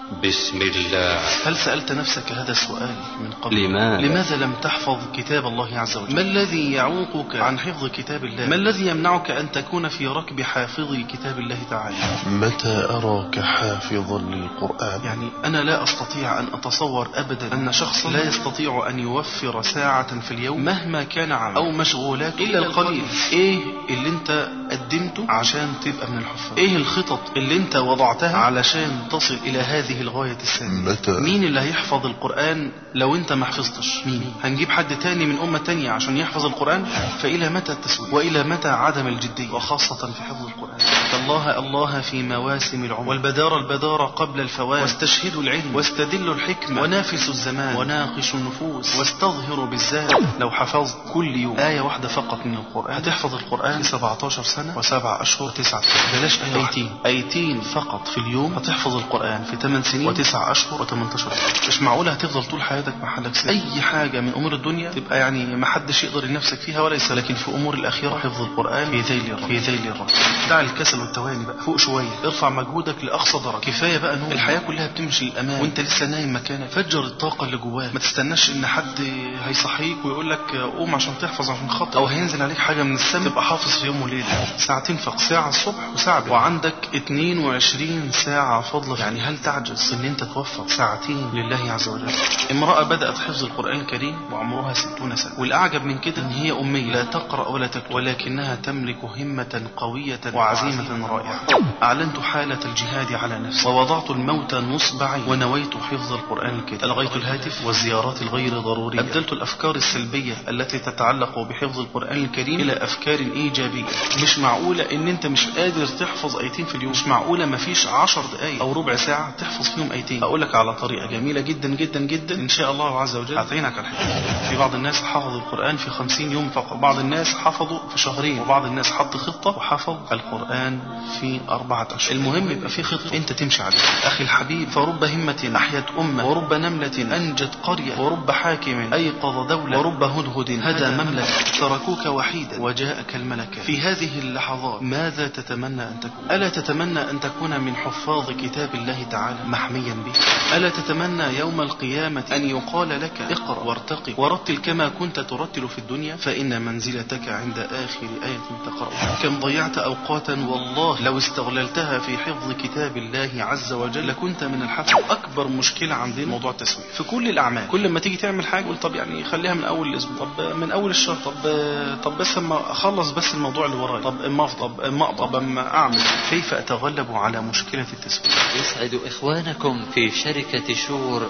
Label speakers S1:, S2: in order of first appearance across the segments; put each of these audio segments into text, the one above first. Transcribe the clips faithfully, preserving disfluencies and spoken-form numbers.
S1: بسم الله.
S2: هل سألت نفسك هذا السؤال من قبل؟
S1: لماذا؟
S2: لماذا لم تحفظ كتاب الله عز وجل؟ ما الذي يعوقك عن حفظ كتاب الله؟ ما الذي يمنعك أن تكون في ركب حافظ كتاب الله تعالى؟
S3: متى أراك حافظا للقرآن؟
S2: يعني أنا لا أستطيع أن أتصور أبدا أن شخصا لا يستطيع أن يوفر ساعة في اليوم مهما كان عمل أو مشغولات إلا القليل. إيه اللي أنت قدمته عشان تبقى من الحفاظ؟ إيه الخطط اللي أنت وضعتها علشان تصل إلى هذه الغاية السامية؟ مين اللي هيحفظ القرآن لو أنت ما حفظتش؟ مين؟ هنجيب حد تاني من أمة تانية عشان يحفظ القرآن؟ فإلى متى التسويف؟ وإلى متى عدم الجدية وخاصة في حفظ القرآن؟ الله الله في مواسم العمر، والبدار البدار قبل الفوات، واستشهدوا العلم واستدلوا الحكمة، ونافسوا الزمان وناقشوا النفوس، واستظهروا بالذات. لو حفظت كل يوم آية واحدة فقط من القرآن هتحفظ القرآن في سبعة عشر سنة وسبع أشهر وتسعة. بلاش آية أيتين أيتين فقط في اليوم هتحفظ القرآن في ثمان سنين وتسع أشهر وثمانية عشر. مش معقولة هتفضل طول حياتك محلك سر. أي حاجة من أمور الدنيا تبقى يعني ما حدش يقدر ينافسك فيها وليس، لكن في أمور الأخيرة حفظ القرآن في ذيل الرب في ذيل الرب. دع الكسل والتواني بقى، فوق شوية، ارفع مجهودك لأقصى درجة. كفاية بقى نوم، الحياة كلها بتمشي الأمان وانت لسه نايم مكانك. فجر الطاقة اللي جواك، ما تستناش ان حد هيصحيك ويقول لك قوم عشان تحفظ عشان خاطر، او هينزل عليك حاجة من السماء تبقى حافظ في يوم وليلة. ساعتين فقط، ساعة الصبح وساعة بالليل، وعندك اتنين وعشرين ساعة فضل. يعني هل تعجز ان انت توفر ساعتين لله عز وجل؟ امرأة بدأت حفظ القرآن الكريم وعمرها ستون سنة، والأعجب من كده ان هي أمية لا تقرأ ولا تكتب، ولكنها تملك همة قوية وعزيمة رائعة. أعلنت حالة الجهاد على نفسي، ووضعت الموت نصبعي، ونويت حفظ القرآن الكريم. ألغيت الهاتف والزيارات الغير ضرورية، أبدلت الأفكار السلبية التي تتعلق بحفظ القرآن الكريم إلى أفكار إيجابية. مش معقولة ان انت مش قادر تحفظ آيتين في اليوم، مش معقولة مفيش عشر دقايق أو ربع ساعة تحفظ فيهم آيتين. أقولك على طريقة جميلة جدا جدا جدا إن شاء الله عز وجل هتعينك على الحفظ. في بعض الناس حفظ القرآن في خمسين يوم فقط، بعض الناس حفظوا في شهرين، وبعض الناس حط خطة وحفظ القرآن في أربعة أشهر. المهم يبقى في خطة أنت تمشي عليها. أخي الحبيب، فرب همة أحيت أمة، ورب نملة أنجت قرية، ورب حاكم أيقظ دولة، ورب هدهد هدى مملكة، تركوك وحيدا وجاءك الملكة. في هذه اللحظات ماذا تتمنى أن تكون؟ ألا تتمنى أن تكون من حفاظ كتاب الله تعالى محميا به؟ ألا تتمنى يوم القيامة أن يقال لك اقرأ وارتقي ورتل كما كنت ترتل في الدنيا، فإن منزلتك عند آخر آية تقرأها. كم ضيعت أوقاتا والله لو استغللتها في حفظ كتاب الله عز وجل لكنت من الحفظ. أكبر مشكلة عندنا موضوع التسويف في كل الأعمال. كل ما تيجي تعمل حاجة قول طب يعني خليها من أول الأسبوع، طب من أول الشهر، طب طب بس اما أخلص بس الموضوع اللي وراي، طب اما طب اما طب اما أعمل. كيف أتغلب على مشكلة التسويف؟
S4: يسعد إخوانكم في شركة شور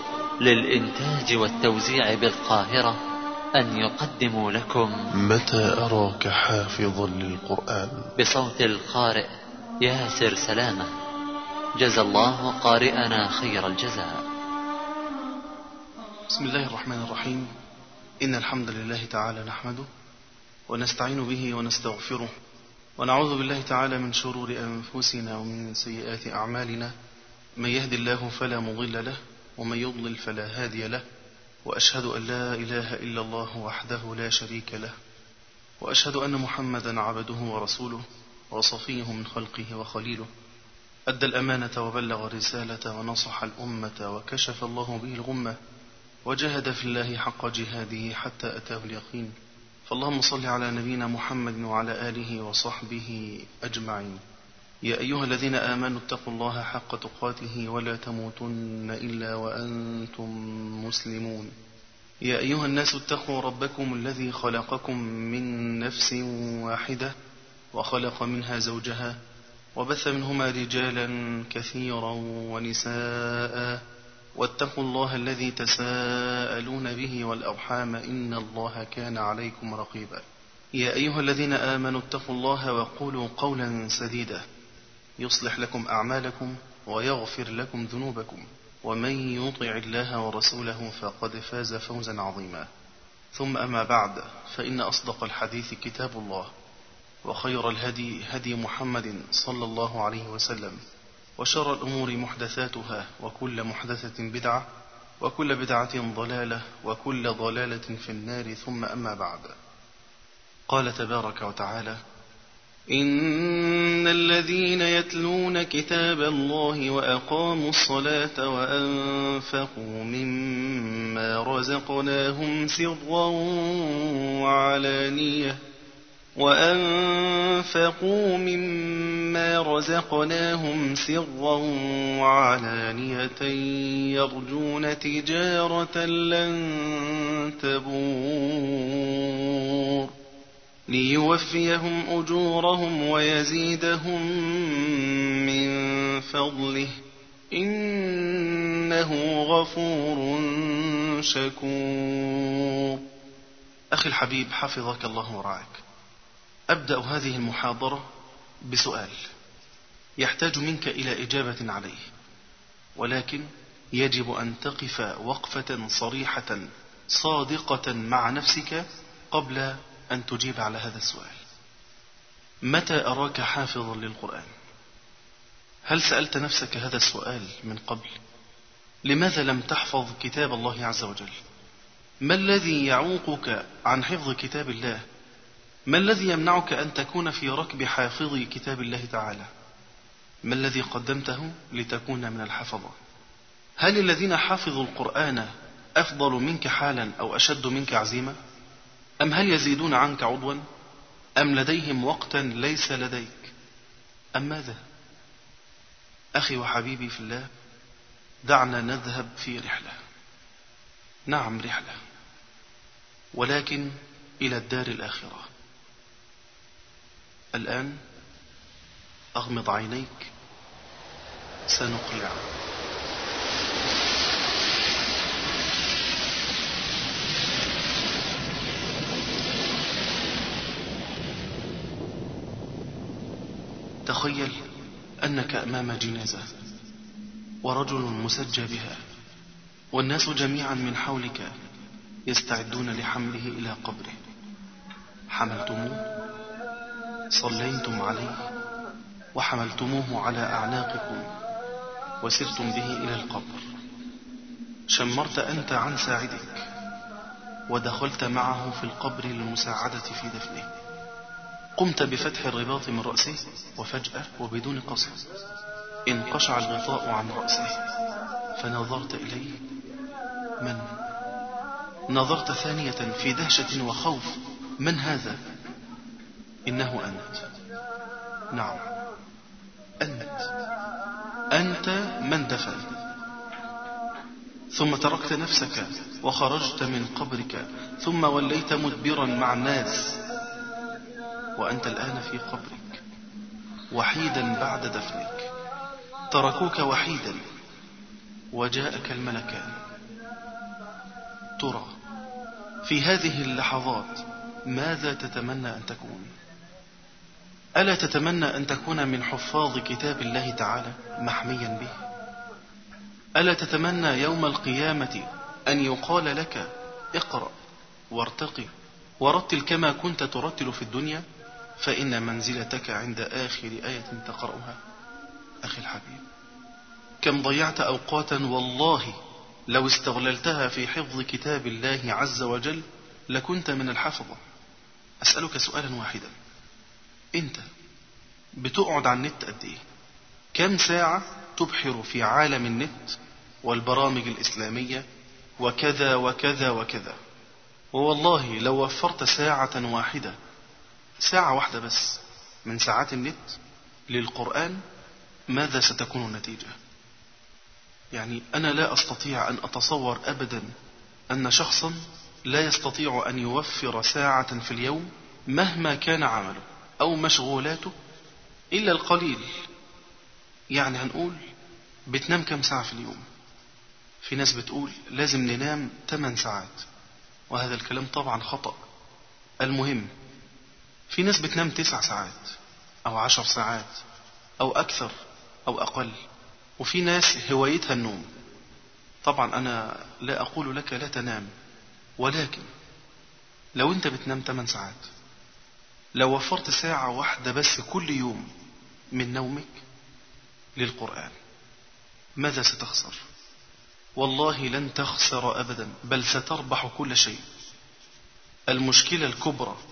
S4: للإنتاج والتوزيع بالقاهرة أن يقدموا لكم
S3: متى أراك حافظا للقرآن
S4: بصوت القارئ ياسر سلامة. جزى الله قارئنا خير الجزاء.
S2: بسم الله الرحمن الرحيم. إن الحمد لله تعالى نحمده ونستعين به ونستغفره، ونعوذ بالله تعالى من شرور أنفسنا ومن سيئات أعمالنا. من يهد الله فلا مضل له، ومن يضلل فلا هادي له. وأشهد أن لا إله إلا الله وحده لا شريك له، وأشهد أن محمدا عبده ورسوله وصفيه من خلقه وخليله. أدى الأمانة وبلغ الرسالة ونصح الأمة وكشف الله به الغمة، وجاهد في الله حق جهاده حتى أتاه اليقين. فاللهم صل على نبينا محمد وعلى آله وصحبه أجمعين. يا أيها الذين آمنوا اتقوا الله حق تقاته ولا تموتن إلا وأنتم مسلمون. يا أيها الناس اتقوا ربكم الذي خلقكم من نفس واحدة وخلق منها زوجها وبث منهما رجالا كثيرا ونساء، واتقوا الله الذي تساءلون به والأرحام إن الله كان عليكم رقيبا. يا أيها الذين آمنوا اتقوا الله وقولوا قولا سديدا يصلح لكم أعمالكم ويغفر لكم ذنوبكم، ومن يطع الله ورسوله فقد فاز فوزا عظيما. ثم أما بعد، فإن أصدق الحديث كتاب الله، وخير الهدي هدي محمد صلى الله عليه وسلم، وشر الأمور محدثاتها، وكل محدثة بدعة، وكل بدعة ضلالة، وكل ضلالة في النار. ثم أما بعد. قال تبارك وتعالى: إن الذين يتلون كتاب الله وأقاموا الصلاة وأنفقوا مما رزقناهم سرا وعلانية وأنفقوا مما رزقناهم سرا وعلانية يرجون تجارة لن تبور ليوفيهم أجورهم ويزيدهم من فضله إنه غفور شكور. أخي الحبيب حفظك الله ورعاك، أبدأ هذه المحاضرة بسؤال يحتاج منك إلى إجابة عليه، ولكن يجب أن تقف وقفة صريحة صادقة مع نفسك قبل أن تجيب على هذا السؤال. متى أراك حافظا للقرآن؟ هل سألت نفسك هذا السؤال من قبل؟ لماذا لم تحفظ كتاب الله عز وجل؟ ما الذي يعوقك عن حفظ كتاب الله؟ ما الذي يمنعك أن تكون في ركب حافظ كتاب الله تعالى؟ ما الذي قدمته لتكون من الحفظة؟ هل الذين حافظوا القرآن أفضل منك حالا أو أشد منك عزيمة؟ أم هل يزيدون عنك عضوا؟ أم لديهم وقتا ليس لديك؟ أم ماذا؟ أخي وحبيبي في الله، دعنا نذهب في رحلة. نعم رحلة، ولكن إلى الدار الآخرة. الآن أغمض عينيك، سنقلع. تخيل أنك أمام جنازة ورجل مسجى بها، والناس جميعا من حولك يستعدون لحمله إلى قبره. حملتموه، صليتم عليه، وحملتموه على أعناقكم وسرتم به إلى القبر. شمرت أنت عن ساعدك ودخلت معه في القبر للمساعدة في دفنه. قمت بفتح الرباط من رأسه، وفجأة وبدون قصد انقشع الغطاء عن رأسه، فنظرت إليه. من؟ نظرت ثانية في دهشة وخوف. من هذا؟ إنه أنت. نعم أنت أنت من دفن. ثم تركت نفسك وخرجت من قبرك، ثم وليت مدبرا مع الناس، وأنت الآن في قبرك وحيدا بعد دفنك. تركوك وحيدا وجاءك الملكان. ترى في هذه اللحظات ماذا تتمنى أن تكون؟ ألا تتمنى أن تكون من حفاظ كتاب الله تعالى محميا به؟ ألا تتمنى يوم القيامة أن يقال لك اقرأ وارتقي ورتل كما كنت ترتل في الدنيا، فإن منزلتك عند آخر آية تقرأها؟ أخي الحبيب، كم ضيعت أوقاتا والله لو استغللتها في حفظ كتاب الله عز وجل لكنت من الحفظة. أسألك سؤالا واحدا، أنت بتقعد على النت قد إيه؟ كم ساعة تبحر في عالم النت والبرامج الإسلامية وكذا وكذا وكذا؟ ووالله لو وفرت ساعة واحدة، ساعة واحدة بس من ساعات النت للقرآن، ماذا ستكون النتيجة؟ يعني أنا لا أستطيع أن أتصور أبدا أن شخصا لا يستطيع أن يوفر ساعة في اليوم مهما كان عمله أو مشغولاته إلا القليل. يعني هنقول بتنام كم ساعة في اليوم؟ في ناس بتقول لازم ننام ثمان ساعات، وهذا الكلام طبعا خطأ. المهم، في ناس بتنام تسع ساعات أو عشر ساعات أو أكثر أو أقل، وفي ناس هوايتها النوم. طبعا أنا لا أقول لك لا تنام، ولكن لو أنت بتنام ثمان ساعات، لو وفرت ساعة واحدة بس كل يوم من نومك للقرآن، ماذا ستخسر؟ والله لن تخسر أبدا، بل ستربح كل شيء. المشكلة الكبرى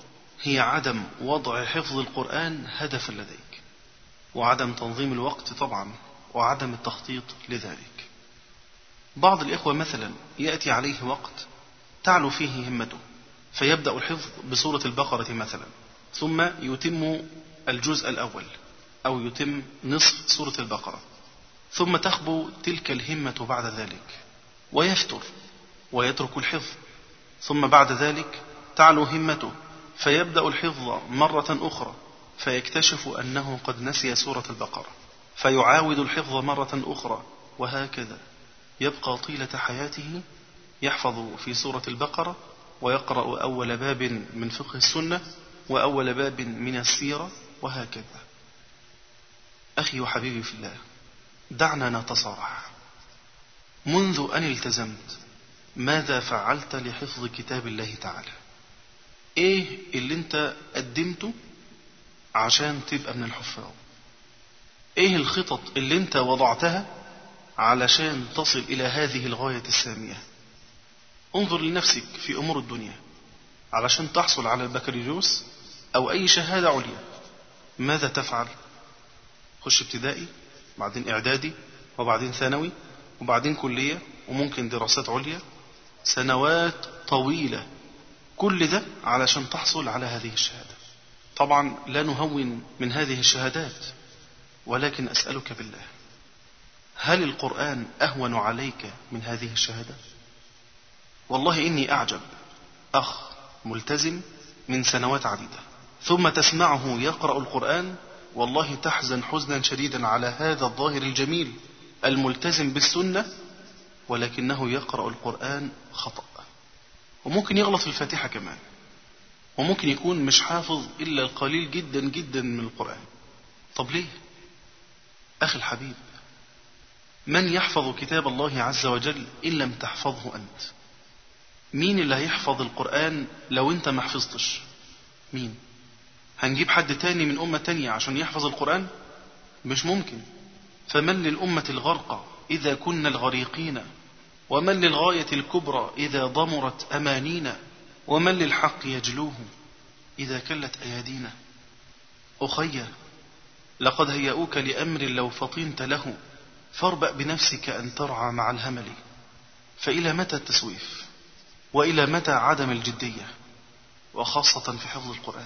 S2: هي عدم وضع حفظ القرآن هدفا لديك، وعدم تنظيم الوقت طبعا، وعدم التخطيط لذلك. بعض الإخوة مثلا يأتي عليه وقت تعلو فيه همته، فيبدأ الحفظ بسورة البقرة مثلا، ثم يتم الجزء الأول أو يتم نصف سورة البقرة، ثم تخبو تلك الهمة بعد ذلك ويفتر ويترك الحفظ، ثم بعد ذلك تعلو همته فيبدأ الحفظ مرة أخرى، فيكتشف أنه قد نسي سورة البقرة، فيعاود الحفظ مرة أخرى، وهكذا يبقى طيلة حياته يحفظ في سورة البقرة، ويقرأ أول باب من فقه السنة وأول باب من السيرة، وهكذا. أخي وحبيبي في الله، دعنا نتصارح. منذ أن التزمت ماذا فعلت لحفظ كتاب الله تعالى؟ إيه اللي أنت قدمته عشان تبقى من الحفاظ؟ إيه الخطط اللي أنت وضعتها علشان تصل إلى هذه الغاية السامية؟ انظر لنفسك في أمور الدنيا علشان تحصل على البكالوريوس أو أي شهادة عليا، ماذا تفعل؟ خش ابتدائي، بعدين إعدادي، وبعدين ثانوي، وبعدين كلية، وممكن دراسات عليا، سنوات طويلة، كل ده علشان تحصل على هذه الشهادة. طبعا لا نهون من هذه الشهادات، ولكن أسألك بالله، هل القرآن أهون عليك من هذه الشهادة؟ والله إني أعجب أخ ملتزم من سنوات عديدة ثم تسمعه يقرأ القرآن، والله تحزن حزنا شديدا على هذا الظاهر الجميل الملتزم بالسنة، ولكنه يقرأ القرآن خطأ، وممكن يغلط في الفاتحة كمان، وممكن يكون مش حافظ إلا القليل جدا جدا من القرآن. طب ليه؟ أخي الحبيب، من يحفظ كتاب الله عز وجل إن لم تحفظه أنت؟ مين اللي هيحفظ القرآن لو أنت ما حفظتش؟ مين؟ هنجيب حد تاني من أمة تانية عشان يحفظ القرآن؟ مش ممكن. فمن للأمة الغرقى إذا كنا الغريقين، ومن للغاية الكبرى إذا ضمرت أمانينا، ومن للحق يجلوه إذا كلت أيادينا. أخي، لقد هيئوك لأمر لو فطنت له، فاربأ بنفسك أن ترعى مع الهمل. فإلى متى التسويف؟ وإلى متى عدم الجدية، وخاصة في حفظ القرآن؟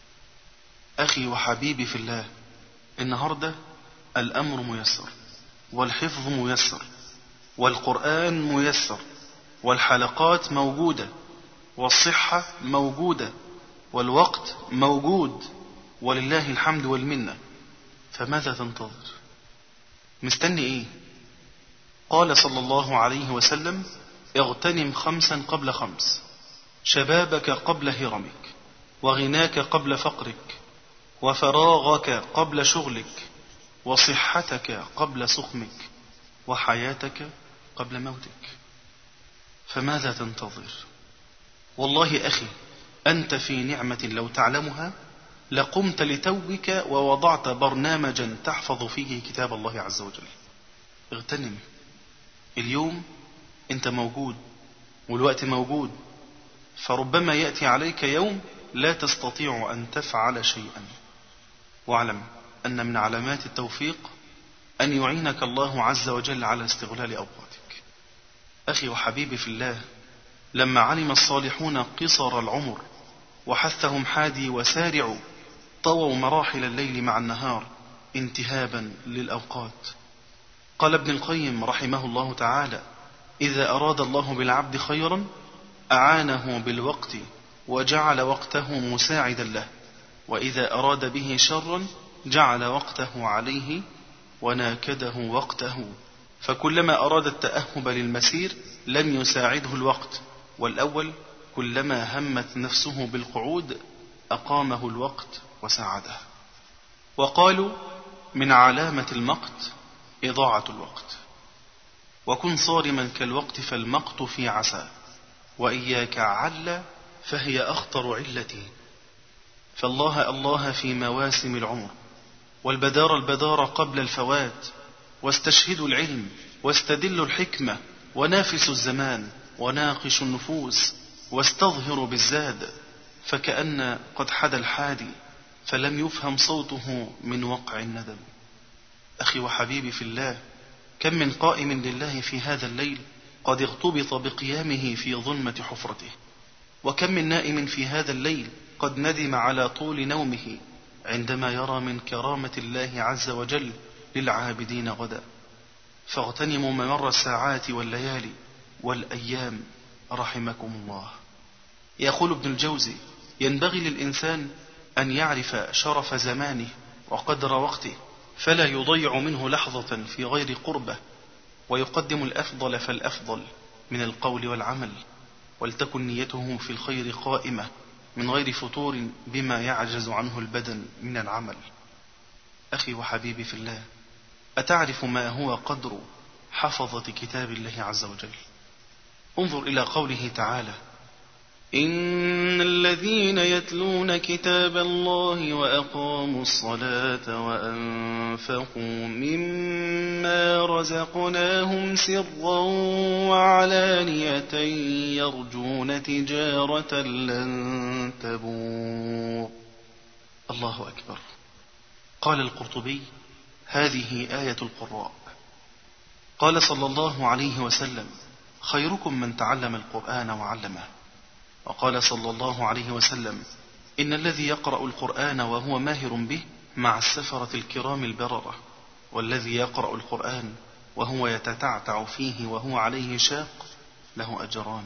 S2: أخي وحبيبي في الله، النهاردة الأمر ميسر، والحفظ ميسر، والقرآن ميسر، والحلقات موجودة، والصحة موجودة، والوقت موجود، ولله الحمد والمنة. فماذا تنتظر؟ مستني إيه؟ قال صلى الله عليه وسلم: اغتنم خمسا قبل خمس، شبابك قبل هرمك، وغناك قبل فقرك، وفراغك قبل شغلك، وصحتك قبل سقمك، وحياتك قبل موتك. فماذا تنتظر؟ والله أخي، أنت في نعمة لو تعلمها لقمت لتوك ووضعت برنامجا تحفظ فيه كتاب الله عز وجل. اغتنم اليوم، أنت موجود والوقت موجود، فربما يأتي عليك يوم لا تستطيع أن تفعل شيئا. واعلم أن من علامات التوفيق أن يعينك الله عز وجل على استغلال أوقاتك. أخي وحبيبي في الله، لما علم الصالحون قصر العمر وحثهم حادي وسارعوا، طووا مراحل الليل مع النهار انتهابا للأوقات. قال ابن القيم رحمه الله تعالى: إذا أراد الله بالعبد خيرا أعانه بالوقت وجعل وقته مساعدا له، وإذا أراد به شرا جعل وقته عليه وناكده وقته. فكلما أراد التأهب للمسير لم يساعده الوقت، والأول كلما همت نفسه بالقعود أقامه الوقت وساعده. وقالوا: من علامة المقت إضاعة الوقت، وكن صارما كالوقت فالمقت في عسى، وإياك عل فهي أخطر علتي. فالله الله في مواسم العمر، والبدار البدار قبل الفوات، واستشهدوا العلم واستدلوا الحكمة، ونافسوا الزمان وناقشوا النفوس، واستظهروا بالزاد، فكأن قد حدا الحادي فلم يفهم صوته من وقع الندم. أخي وحبيبي في الله، كم من قائم لله في هذا الليل قد اغتبط بقيامه في ظلمة حفرته، وكم من نائم في هذا الليل قد ندم على طول نومه عندما يرى من كرامة الله عز وجل للعابدين غدا. فاغتنموا ممر الساعات والليالي والأيام رحمكم الله. يقول ابن الجوزي: ينبغي للإنسان أن يعرف شرف زمانه وقدر وقته، فلا يضيع منه لحظة في غير قربة، ويقدم الأفضل فالأفضل من القول والعمل، ولتكن نيته في الخير قائمة من غير فتور بما يعجز عنه البدن من العمل. أخي وحبيبي في الله، أتعرف ما هو قدر حفظة كتاب الله عز وجل؟ انظر إلى قوله تعالى: إن الذين يتلون كتاب الله وأقاموا الصلاة وأنفقوا مما رزقناهم سرا وعلانية يرجون تجارة لن تبور. الله أكبر. قال القرطبي: هذه آية القراء. قال صلى الله عليه وسلم: خيركم من تعلم القرآن وعلمه. وقال صلى الله عليه وسلم: إن الذي يقرأ القرآن وهو ماهر به مع السفرة الكرام البررة، والذي يقرأ القرآن وهو يتتعتع فيه وهو عليه شاق له أجران.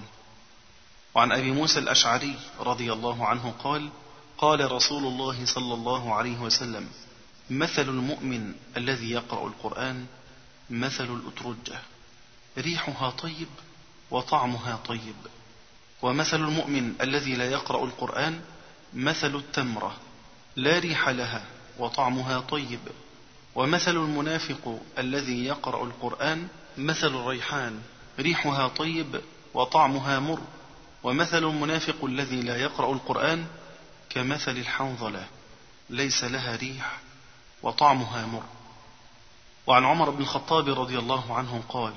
S2: وعن أبي موسى الأشعري رضي الله عنه قال: قال رسول الله صلى الله عليه وسلم: مثل المؤمن الذي يقرأ القرآن مثل الأترجة، ريحها طيب وطعمها طيب. ومثل المؤمن الذي لا يقرأ القرآن مثل التمرة، لا ريح لها وطعمها طيب. ومثل المنافق الذي يقرأ القرآن مثل الريحان، ريحها طيب وطعمها مر. ومثل المنافق الذي لا يقرأ القرآن كمثل الحنظلة، ليس لها ريح وطعمها مر. وعن عمر بن الخطاب رضي الله عنه قال: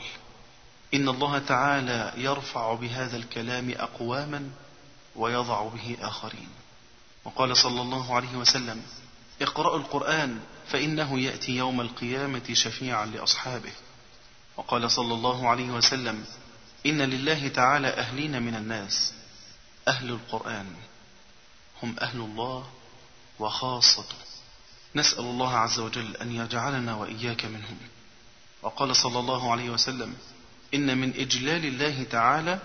S2: إن الله تعالى يرفع بهذا الكلام أقواما ويضع به آخرين. وقال صلى الله عليه وسلم: اقرأوا القرآن فإنه يأتي يوم القيامة شفيعا لأصحابه. وقال صلى الله عليه وسلم: إن لله تعالى أهلين من الناس، أهل القرآن هم أهل الله وخاصته، نسأل الله عز وجل أن يجعلنا وإياك منهم. وقال صلى الله عليه وسلم: إن من إجلال الله تعالى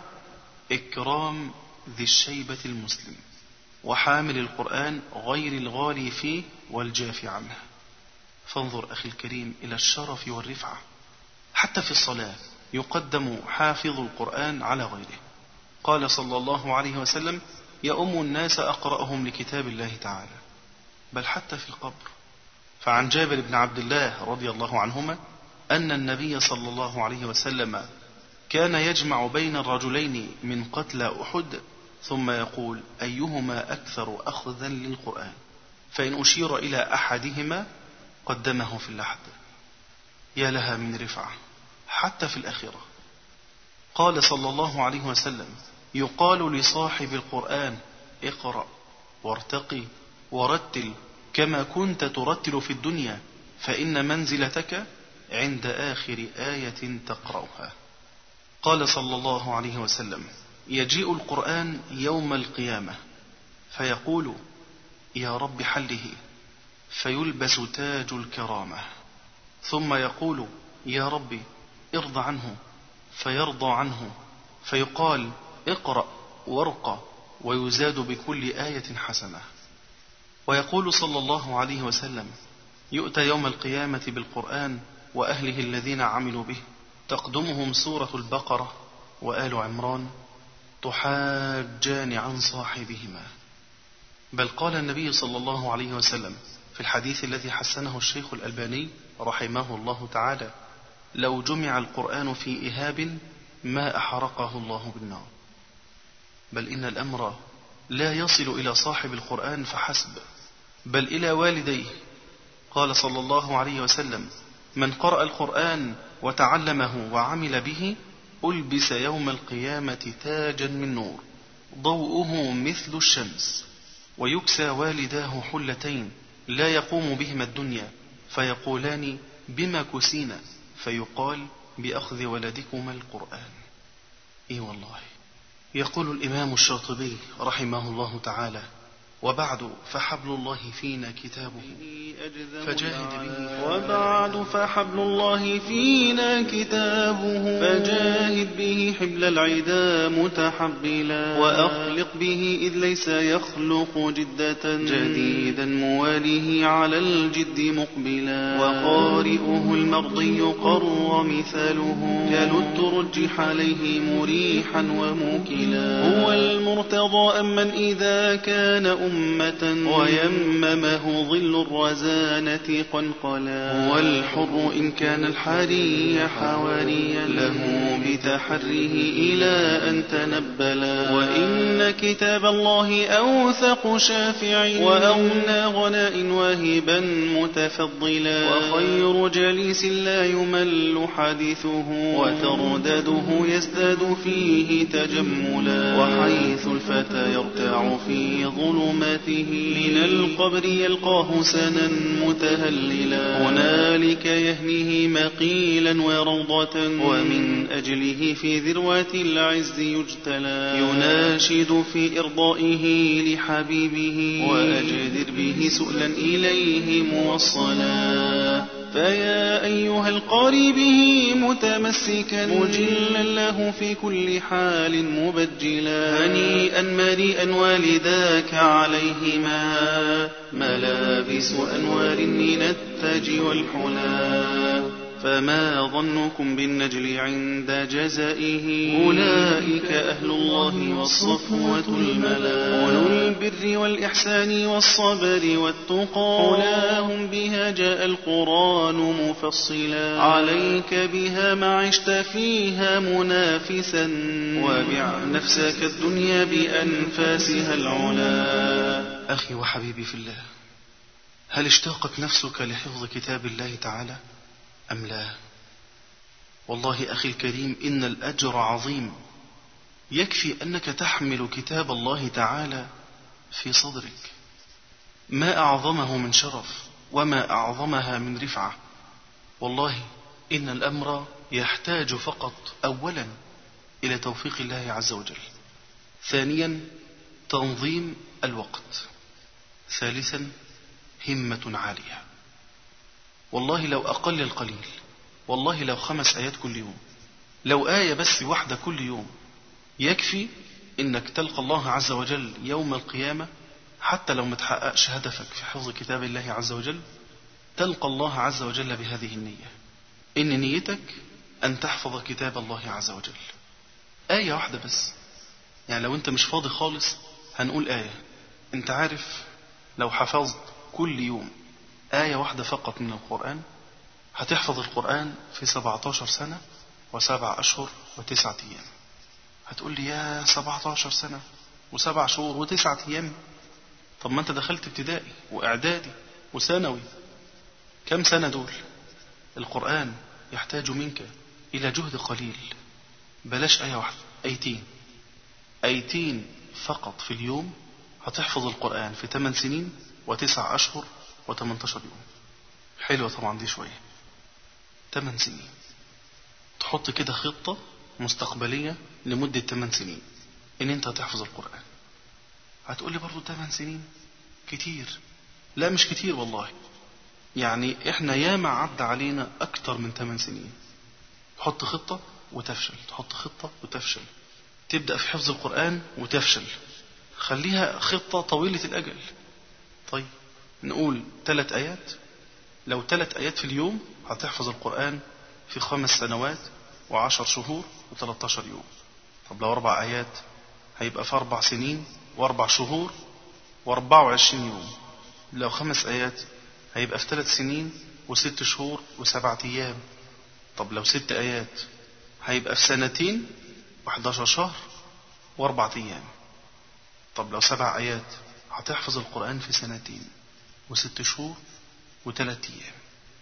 S2: إكرام ذي الشيبة المسلم، وحامل القرآن غير الغالي فيه والجاف عنه. فانظر أخي الكريم إلى الشرف والرفعة، حتى في الصلاة يقدم حافظ القرآن على غيره. قال صلى الله عليه وسلم: يؤم الناس أقرأهم لكتاب الله تعالى. بل حتى في القبر، فعن جابر بن عبد الله رضي الله عنهما أن النبي صلى الله عليه وسلم كان يجمع بين الرجلين من قتلى أحد ثم يقول: أيهما أكثر أخذا للقرآن؟ فإن أشير إلى أحدهما قدمه في اللحد. يا لها من رفعة حتى في الآخرة. قال صلى الله عليه وسلم: يقال لصاحب القرآن: اقرأ وارتقي ورتل كما كنت ترتل في الدنيا، فإن منزلتك عند آخر آية تقرأها. قال صلى الله عليه وسلم: يجيء القرآن يوم القيامة فيقول: يا رب حله، فيلبس تاج الكرامة، ثم يقول: يا رب ارضى عنه، فيرضى عنه، فيقال: اقرأ وارقى، ويزاد بكل آية حسنة. ويقول صلى الله عليه وسلم: يؤتى يوم القيامة بالقرآن وأهله الذين عملوا به، تقدمهم سورة البقرة وآل عمران، تحاجان عن صاحبهما. بل قال النبي صلى الله عليه وسلم في الحديث الذي حسنه الشيخ الألباني رحمه الله تعالى: لو جمع القرآن في إهاب ما أحرقه الله بالنار. بل إن الأمر لا يصل إلى صاحب القرآن فحسب، بل إلى والديه. قال صلى الله عليه وسلم: من قرأ القرآن وتعلمه وعمل به ألبس يوم القيامة تاجا من نور ضوءه مثل الشمس، ويكسى والداه حلتين لا يقوم بهما الدنيا، فيقولان بما كسينا، فيقال بأخذ ولدكما القرآن. إيه والله. يقول الإمام الشاطبي رحمه الله تعالى: وبعد فحبل الله فينا كتابه فجاهد به
S1: وبعد فحبل الله فينا كتابه فجاهد به حبل العدا متحبلا، وأخلق به إذ ليس يخلق جدة جديدا مواليه على الجد مقبلا، وقارئه المرضي قر مثاله كلد رجح عليه مريحا وموكلا، هو المرتضى أمن إذا كان أمة ويممه ظل الرزانة قنقلا، هو الحر إن كان الحري حواريا له بتحريه إلى أن تنبلا، وإن كتاب الله أوثق شافع وأغنى غناء واهبا متفضلا، وخير جليس لا يمل حديثه وتردده يزداد فيه تجملا، وحيث الفتى يرتع في ظلماته من القبر يلقاه سنا متهللا، هنالك يهنيه مقيلا وروضة ومن أجله في ذروة العز يجتلى، يناشد في إرضائه لحبيبه وأجدر به سؤلا إليه موصلا، فيا أيها القاري به متمسكا مجلا له في كل حال مبجلا، هنيئا مريئا والداك عليهما ملابس أنوار من التاج والحلا، فما ظنكم بالنجل عند جزائه أولئك أهل الله والصفوة الملا، أولو البر والإحسان والصبر والتقى حلاهم بها جاء القرآن مفصلا، عليك بها ما عشت فيها منافسا وبع نفسك الدنيا بأنفاسها العلا.
S2: أخي وحبيبي في الله، هل اشتاقت نفسك لحفظ كتاب الله تعالى أم لا؟ والله أخي الكريم إن الأجر عظيم، يكفي أنك تحمل كتاب الله تعالى في صدرك، ما أعظمه من شرف وما أعظمها من رفعة. والله إن الأمر يحتاج فقط أولا إلى توفيق الله عز وجل، ثانيا تنظيم الوقت، ثالثا همة عالية. والله لو أقل القليل، والله لو خمس آيات كل يوم، لو آية بس واحدة كل يوم، يكفي إنك تلقى الله عز وجل يوم القيامة، حتى لو متحققش هدفك في حفظ كتاب الله عز وجل، تلقى الله عز وجل بهذه النية، إن نيتك أن تحفظ كتاب الله عز وجل. آية واحدة بس، يعني لو أنت مش فاضي خالص هنقول آية. أنت عارف لو حفظت كل يوم آية واحدة فقط من القرآن، هتحفظ القرآن في سبعة عشر سنة وسبع أشهر وتسعة أيام. هتقول لي يا سبعة عشر سنة وسبع شهور وتسعة أيام؟ طب ما أنت دخلت ابتدائي وإعدادي وثانوي، كم سنة دول؟ القرآن يحتاج منك إلى جهد قليل، بلاش آية واحدة، أيتين أيتين فقط في اليوم، هتحفظ القرآن في ثمان سنين وتسع أشهر وثمانية عشر يوم. حلوة طبعا دي شوية، ثمان سنين تحط كده خطة مستقبلية لمدة ثمان سنين إن أنت هتحفظ القرآن. هتقولي برضو ثمان سنين كتير؟ لا مش كتير والله، يعني إحنا ياما عد علينا أكتر من ثمان سنين. تحط خطة وتفشل، تحط خطة وتفشل، تبدأ في حفظ القرآن وتفشل، خليها خطة طويلة الأجل. طيب نقول ثلاث آيات، لو ثلاث آيات في اليوم هتحفظ القرآن في خمس سنوات وعشر شهور وثلاثة عشر يوم. طب لو أربع آيات هيبقى في أربع سنين وأربع شهور وأربعة وعشرين يوم. لو خمس آيات هيبقى في ثلاث سنين وست شهور وسبعة أيام. طب لو ست آيات هيبقى في سنتين وأحد عشر شهر وأربعة أيام. طب لو سبع آيات هتحفظ القرآن في سنتين وست شهور وثلاث أيام.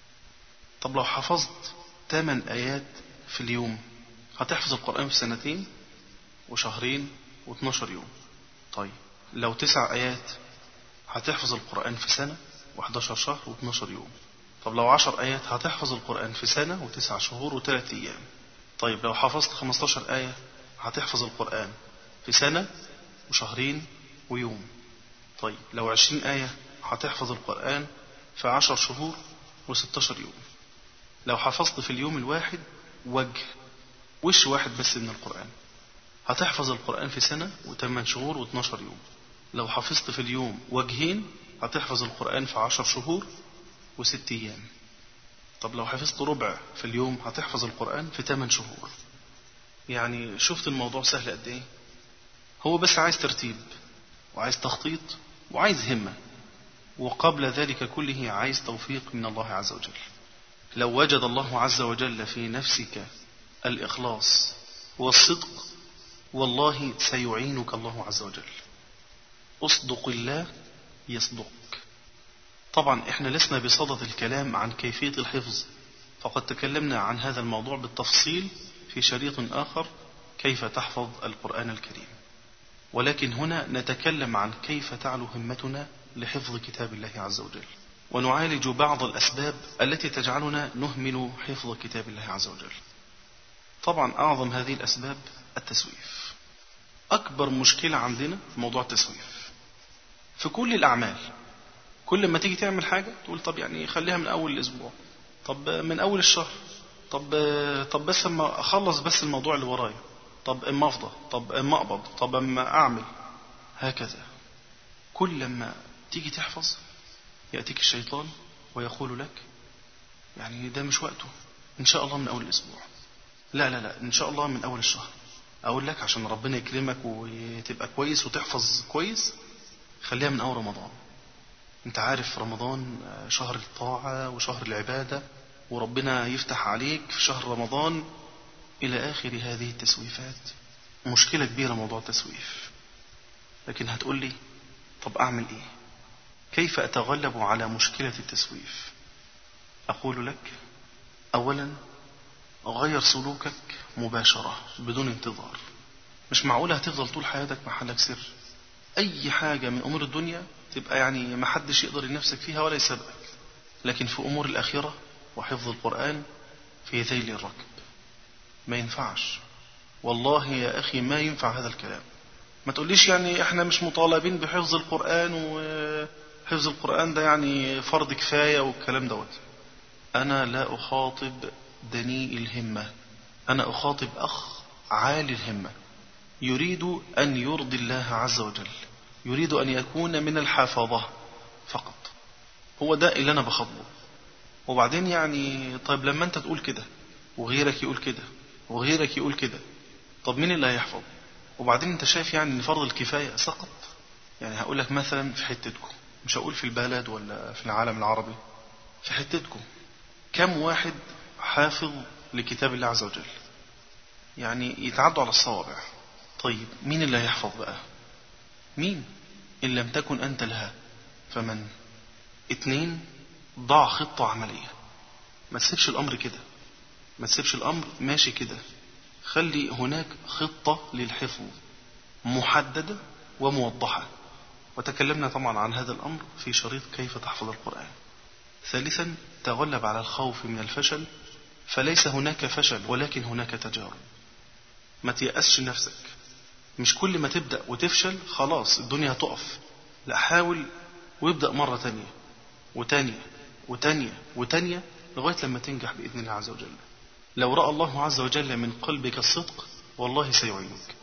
S2: طب لو حفظت ثمان آيات في اليوم هتحفظ القرآن في سنتين وشهرين واثناشر يوم. طيب لو تسع آيات هتحفظ القرآن في سنة وحداشر شهر واثناشر يوم. طب لو عشر آيات هتحفظ القرآن في سنة وتسع شهور وثلاث أيام. طيب لو حفظت خمستاشر آية هتحفظ القرآن في سنة وشهرين ويوم. طيب لو عشرين آية هتحفظ القرآن في عشر شهور وستاشر يوم. لو حفظت في اليوم الواحد وجه وش واحد بس من القرآن هتحفظ القرآن في سنة وثمان شهور واثناشر يوم. لو حفظت في اليوم وجهين هتحفظ القرآن في عشر شهور وست أيام. طب لو حفظت ربع في اليوم هتحفظ القرآن في ثمان شهور. يعني شفت الموضوع سهل قد ايه؟ هو بس عايز ترتيب وعايز تخطيط وعايز همة، وقبل ذلك كله عايز توفيق من الله عز وجل. لو وجد الله عز وجل في نفسك الإخلاص والصدق والله سيعينك الله عز وجل. أصدق الله يصدقك. طبعا احنا لسنا بصدد الكلام عن كيفية الحفظ، فقد تكلمنا عن هذا الموضوع بالتفصيل في شريط آخر كيف تحفظ القرآن الكريم، ولكن هنا نتكلم عن كيف تعلو همتنا لحفظ كتاب الله عز وجل، ونعالج بعض الأسباب التي تجعلنا نهمل حفظ كتاب الله عز وجل. طبعا أعظم هذه الأسباب التسويف. أكبر مشكلة عندنا موضوع التسويف في كل الأعمال. كل ما تيجي تعمل حاجة تقول طب يعني خليها من أول الأسبوع، طب من أول الشهر، طب طب بس اما أخلص بس الموضوع اللي ورايا، طب اما أفضى، طب اما أقبض، طب اما أعمل. هكذا كل ما تيجي تحفظ يأتيك الشيطان ويقول لك يعني ده مش وقته، إن شاء الله من أول الأسبوع، لا لا لا إن شاء الله من أول الشهر. أقول لك عشان ربنا يكرمك وتبقى كويس وتحفظ كويس خليها من أول رمضان. انت عارف رمضان شهر الطاعة وشهر العبادة، وربنا يفتح عليك في شهر رمضان إلى آخر هذه التسويفات. مشكلة كبيرة موضوع التسويف. لكن هتقول لي طب أعمل إيه؟ كيف أتغلب على مشكلة التسويف؟ أقول لك أولا غير سلوكك مباشرة بدون انتظار. مش معقولة هتفضل طول حياتك محلك سر، أي حاجة من أمور الدنيا تبقى يعني ما حدش يقدر ينفسك فيها ولا يسبقك، لكن في أمور الآخرة وحفظ القرآن في ذيل الركب ما ينفعش. والله يا أخي ما ينفع هذا الكلام. ما تقوليش يعني احنا مش مطالبين بحفظ القرآن وحفظ القرآن ده يعني فرض كفاية والكلام دوت. أنا لا أخاطب دنيء الهمة، أنا أخاطب أخ عالي الهمة يريد أن يرضي الله عز وجل، يريد أن يكون من الحافظة فقط. هو ده اللي أنا بخاطبه. وبعدين يعني طيب لما أنت تقول كده وغيرك يقول كده وغيرك يقول كده، طب مين اللي هيحفظ؟ وبعدين أنت شايف يعني أن فرض الكفاية سقط. يعني هقول لك مثلا في حتتكم، مش هقول في البلد ولا في العالم العربي، في حتتكم كم واحد حافظ لكتاب الله عز وجل؟ يعني يتعدوا على الصوابع. طيب مين اللي هيحفظ بقى؟ مين؟ إن لم تكن أنت لها فمن؟ اتنين، ضع خطة عملية. ما تسيبش الأمر كده، ما تسيبش الأمر ماشي كده. خلي هناك خطة للحفظ محددة وموضحة، وتكلمنا طبعا عن هذا الأمر في شريط كيف تحفظ القرآن. ثالثا تغلب على الخوف من الفشل، فليس هناك فشل ولكن هناك تجارب. ما تيأسش نفسك، مش كل ما تبدأ وتفشل خلاص الدنيا هتقف، لا حاول وابدأ مرة تانية وتانية وتانية وتانية لغاية لما تنجح بإذن الله عز وجل. لو رأى الله عز وجل من قلبك الصدق والله سيعينك.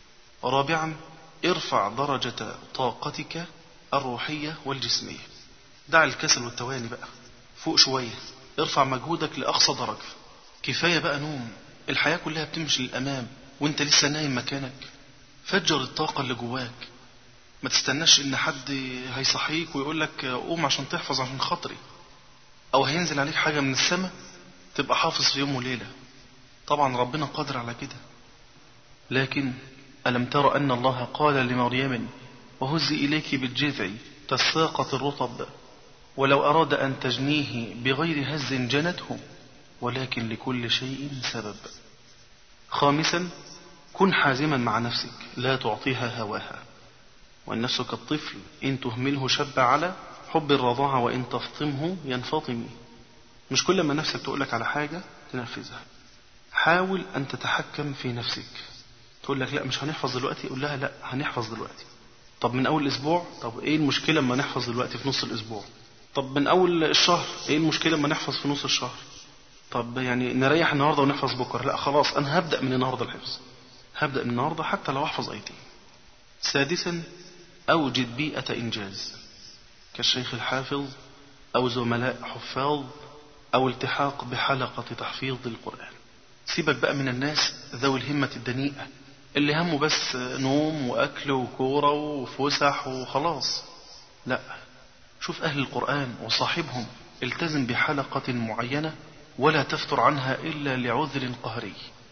S2: رابعا ارفع درجة طاقتك الروحية والجسمية. دع الكسل والتواني بقى، فوق شوية، ارفع مجهودك لأقصى درجة. كفاية بقى نوم، الحياة كلها بتمشي للأمام وانت لسه نايم مكانك. فجر الطاقة اللي جواك، ما تستناش ان حد هيصحيك ويقول لك قوم عشان تحفظ عشان خاطري، او هينزل عليك حاجة من السماء تبقى حافظ في يوم وليلة. طبعا ربنا قادر على كده، لكن ألم تر أن الله قال لمريم وهزي إليك بالجذع تساقط الرطب ولو أراد أن تجنيه بغير هز جنته ولكن لكل شيء سبب. خامسا كن حازما مع نفسك لا تعطيها هواها. والنفس كالطفل إن تهمله شب على حب الرضاعة وإن تفطمه ينفطم. مش كل ما نفسك تقولك على حاجة تنفذها. حاول أن تتحكم في نفسك. تقول لك لا مش هنحفظ دلوقتي، قول لها لا هنحفظ دلوقتي. طب من أول الأسبوع، طب إيه المشكلة ما نحفظ دلوقتي في نص الأسبوع؟ طب من أول الشهر، إيه المشكلة ما نحفظ في نص الشهر؟ طب يعني نريح النهاردة ونحفظ بكرة؟ لا خلاص أنا هبدأ من النهاردة الحفظ، هبدأ من النهاردة حتى لو أحفظ آيتين. سادسا أوجد بيئة إنجاز كالشيخ الحافظ أو زملاء حفاظ أو التحاق بحلقة تحفيظ القرآن. سيبك بقى من الناس ذوي الهمة الدنيئة اللي همه بس نوم وأكل وكورة وفسح وخلاص. لا، شوف أهل القرآن وصاحبهم، التزم بحلقة معينة ولا تفتر عنها إلا لعذر قهري.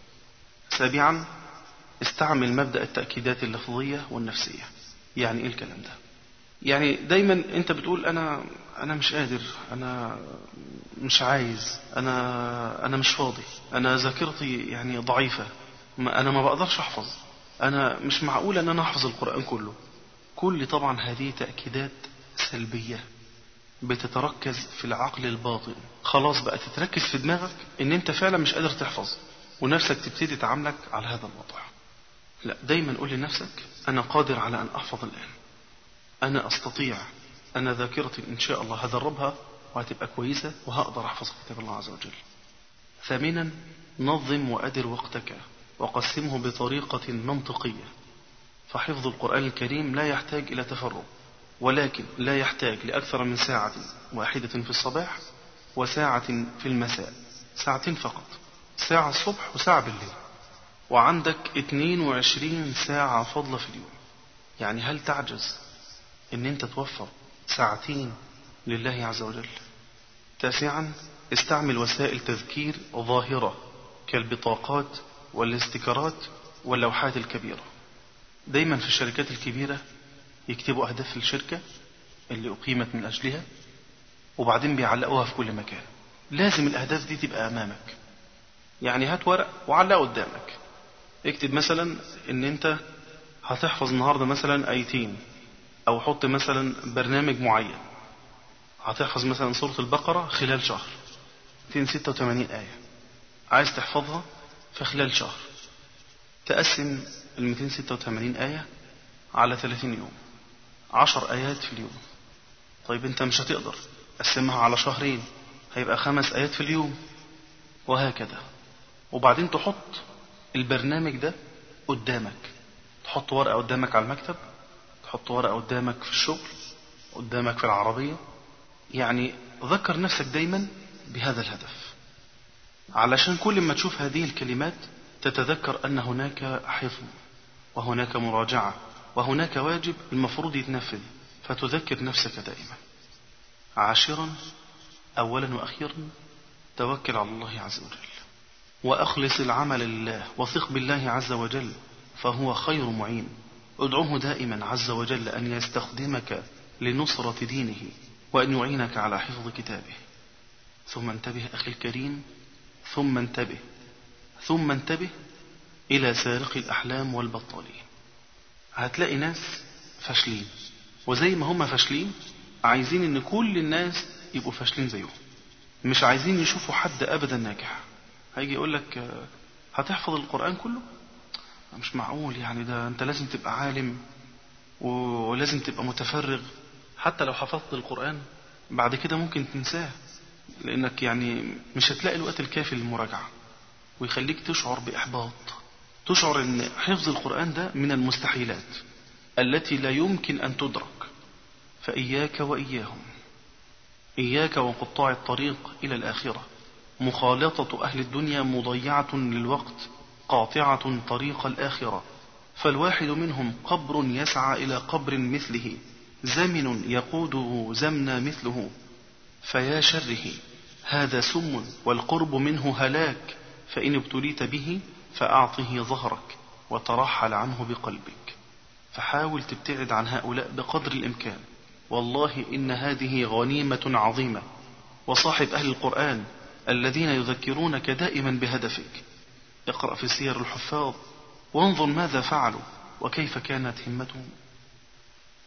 S2: سابعا استعمل مبدأ التأكيدات اللفظية والنفسية. يعني إيه الكلام ده؟ يعني دايما أنت بتقول أنا أنا مش قادر، أنا مش عايز، أنا أنا مش فاضي، أنا ذاكرتي يعني ضعيفة، ما أنا ما بقدرش أحفظ، أنا مش معقول أن أنا أحفظ القرآن كله. كل طبعا هذه تأكيدات سلبية بتتركز في العقل الباطن. خلاص بقى تتركز في دماغك ان انت فعلا مش قادر تحفظ، ونفسك تبتدي تعاملك على هذا الوضع. لا، دايما قول لنفسك انا قادر على ان احفظ الان، انا استطيع، انا ذاكرتي ان شاء الله هدربها وهتبقى كويسة وهقدر احفظ كتاب الله عز وجل. ثامنا نظم وأدر وقتك وقسمه بطريقة منطقية. فحفظ القرآن الكريم لا يحتاج إلى تفرغ، ولكن لا يحتاج لأكثر من ساعة واحدة في الصباح وساعة في المساء، ساعتين فقط، ساعة الصبح وساعة بالليل، وعندك اثنين وعشرين ساعة فضلة في اليوم. يعني هل تعجز ان انت توفر ساعتين لله عز وجل؟ تاسعا استعمل وسائل تذكير ظاهرة كالبطاقات والاستيكرات واللوحات الكبيرة. دايما في الشركات الكبيرة يكتبوا أهداف الشركة اللي أقيمت من أجلها، وبعدين بيعلقوها في كل مكان. لازم الأهداف دي تبقى أمامك. يعني هات ورق وعلقه قدامك، اكتب مثلا ان انت هتحفظ النهاردة مثلا آيتين، او حط مثلا برنامج معين هتحفظ مثلا سورة البقرة خلال شهر مئتين وستة وثمانين آية، عايز تحفظها في خلال شهر. تقسم ال مئتين وستة وثمانين آية على ثلاثين يوم، عشر آيات في اليوم. طيب انت مش هتقدر، قسمها على شهرين، هيبقى خمس آيات في اليوم، وهكذا. وبعدين تحط البرنامج ده قدامك، تحط ورقة قدامك على المكتب، تحط ورقة قدامك في الشغل، قدامك في العربية. يعني ذكر نفسك دايما بهذا الهدف، علشان كل ما تشوف هذه الكلمات تتذكر أن هناك حفظ وهناك مراجعة وهناك واجب المفروض يتنفذ، فتذكر نفسك دائما. عاشرا أولا وأخيرا توكل على الله عز وجل، وأخلص العمل لله، وثق بالله عز وجل فهو خير معين. ادعوه دائما عز وجل أن يستخدمك لنصرة دينه وأن يعينك على حفظ كتابه. ثم انتبه أخي الكريم، ثم انتبه ثم انتبه إلى سارق الأحلام والبطالين. هتلاقي ناس فاشلين، وزي ما هم فاشلين عايزين ان كل الناس يبقوا فاشلين زيهم، مش عايزين يشوفوا حد أبدا ناجح. هيجي يقول لك هتحفظ القرآن كله؟ مش معقول، يعني ده انت لازم تبقى عالم ولازم تبقى متفرغ. حتى لو حفظت القرآن بعد كده ممكن تنساه، لأنك يعني مش هتلاقي الوقت الكافي للمراجعة، ويخليك تشعر بإحباط، تشعر ان حفظ القرآن ده من المستحيلات التي لا يمكن أن تدرك. فإياك وإياهم، إياك وقطاع الطريق إلى الآخرة. مخالطة أهل الدنيا مضيعة للوقت، قاطعة طريق الآخرة. فالواحد منهم قبر يسعى إلى قبر مثله، زمن يقوده زمنا مثله. فيا شره هذا سم، والقرب منه هلاك. فإن ابتليت به فأعطه ظهرك وترحل عنه بقلبك. فحاول تبتعد عن هؤلاء بقدر الإمكان. والله إن هذه غنيمة عظيمة. وصاحب أهل القرآن الذين يذكرونك دائما بهدفك. اقرأ في سير الحفاظ وانظر ماذا فعلوا وكيف كانت همتهم.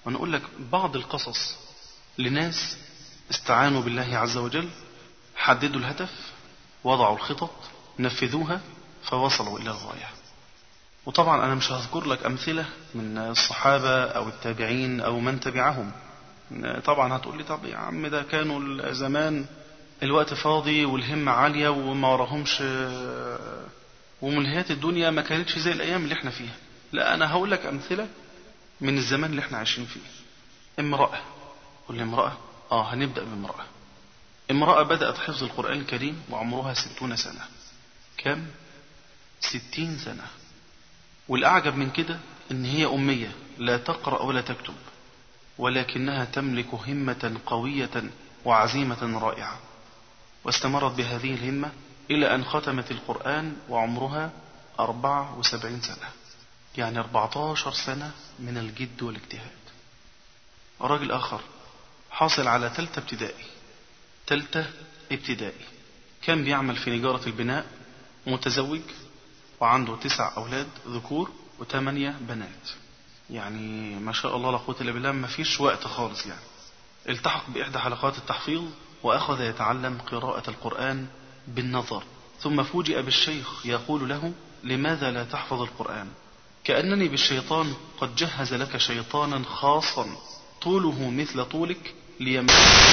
S2: ونقول لك بعض القصص لناس استعانوا بالله عز وجل، حددوا الهدف، وضعوا الخطط، نفذوها، فوصلوا إلى الغاية. وطبعا أنا مش هذكر لك أمثلة من الصحابة أو التابعين أو من تبعهم. طبعا هتقول لي طب يا عم ده كانوا زمان الوقت فاضي والهمة عالية وما وراهمش وملهيات الدنيا ما كانتش زي الأيام اللي احنا فيها. لا، أنا هقول لك أمثلة من الزمان اللي احنا عايشين فيه. امرأة، قل لي امرأة، آه هنبدأ بامرأة. امرأة بدأت حفظ القرآن الكريم وعمرها ستون سنة. كم؟ ستين سنة. والأعجب من كده إن هي أمية لا تقرأ ولا تكتب، ولكنها تملك همة قوية وعزيمة رائعة، واستمرت بهذه الهمة إلى أن ختمت القرآن وعمرها أربعة وسبعين سنة، يعني أربعة عشر سنة من الجد والاجتهاد. راجل آخر حاصل على تالتة ابتدائي، تالتة ابتدائي كان بيعمل في نجارة البناء، متزوج وعنده تسع أولاد ذكور وثمانية بنات، يعني ما شاء الله لا قوة إلا بالله، ما فيش وقت خالص. يعني التحق بإحدى حلقات التحفيظ وأخذ يتعلم قراءة القرآن بالنظر، ثم فوجئ بالشيخ يقول له: لماذا لا تحفظ القرآن؟ كأنني بالشيطان قد جهز لك شيطانا خاصا طوله مثل طولك ليمنع.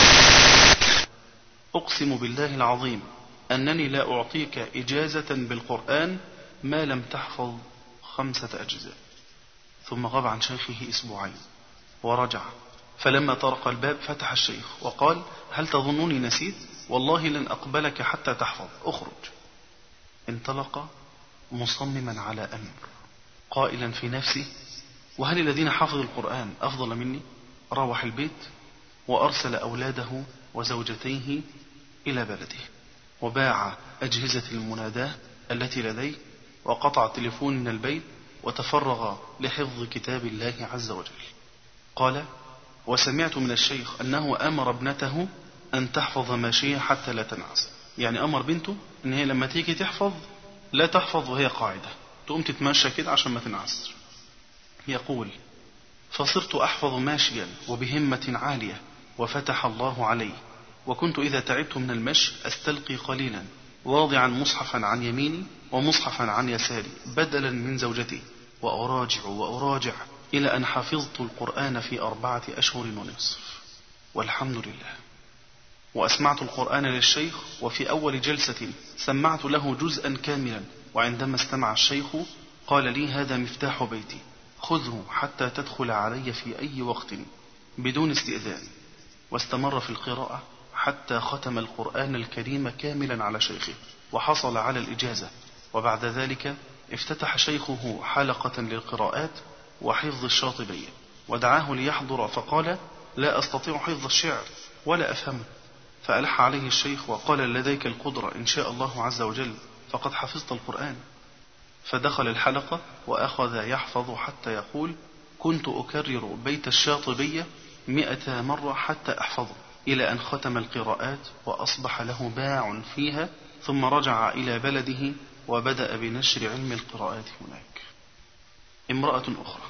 S2: أقسم بالله العظيم أنني لا أعطيك إجازة بالقرآن ما لم تحفظ خمسة أجزاء. ثم غاب عن شيخه أسبوعين ورجع، فلما طرق الباب فتح الشيخ وقال: هل تظنني نسيت؟ والله لن أقبلك حتى تحفظ، أخرج. انطلق مصمما على أمر، قائلا في نفسه: وهل الذين حفظوا القرآن أفضل مني؟ روح البيت وأرسل أولاده وزوجتيه إلى بلده، وباع أجهزة المناداة التي لديه، وقطع التليفون من البيت، وتفرغ لحفظ كتاب الله عز وجل. قال: وسمعت من الشيخ أنه أمر ابنته أن تحفظ ماشية حتى لا تنعس، يعني أمر بنته أن هي لما تيجي تحفظ لا تحفظ وهي قاعدة، تقوم تتمشى كده عشان ما تنعس. يقول: فصرت أحفظ ماشيا وبهمة عالية، وفتح الله علي، وكنت إذا تعبت من المشي أستلقي قليلا، واضعا مصحفا عن يميني ومصحفا عن يساري بدلا من زوجتي، وأراجع وأراجع إلى أن حفظت القرآن في أربعة أشهر ونصف، والحمد لله. وأسمعت القرآن للشيخ، وفي أول جلسة سمعت له جزءا كاملا، وعندما استمع الشيخ قال لي: هذا مفتاح بيتي، خذه حتى تدخل علي في أي وقت بدون استئذان. واستمر في القراءة حتى ختم القرآن الكريم كاملا على شيخه وحصل على الإجازة. وبعد ذلك افتتح شيخه حلقة للقراءات وحفظ الشاطبية، ودعاه ليحضر، فقال: لا أستطيع حفظ الشعر ولا أفهمه. فألح عليه الشيخ وقال: لديك القدرة إن شاء الله عز وجل، فقد حفظت القرآن. فدخل الحلقة وأخذ يحفظ حتى يقول: كنت أكرر بيت الشاطبية مئة مرة حتى أحفظه، إلى أن ختم القراءات وأصبح له باع فيها، ثم رجع إلى بلده وبدأ بنشر علم القراءات هناك. امرأة أخرى،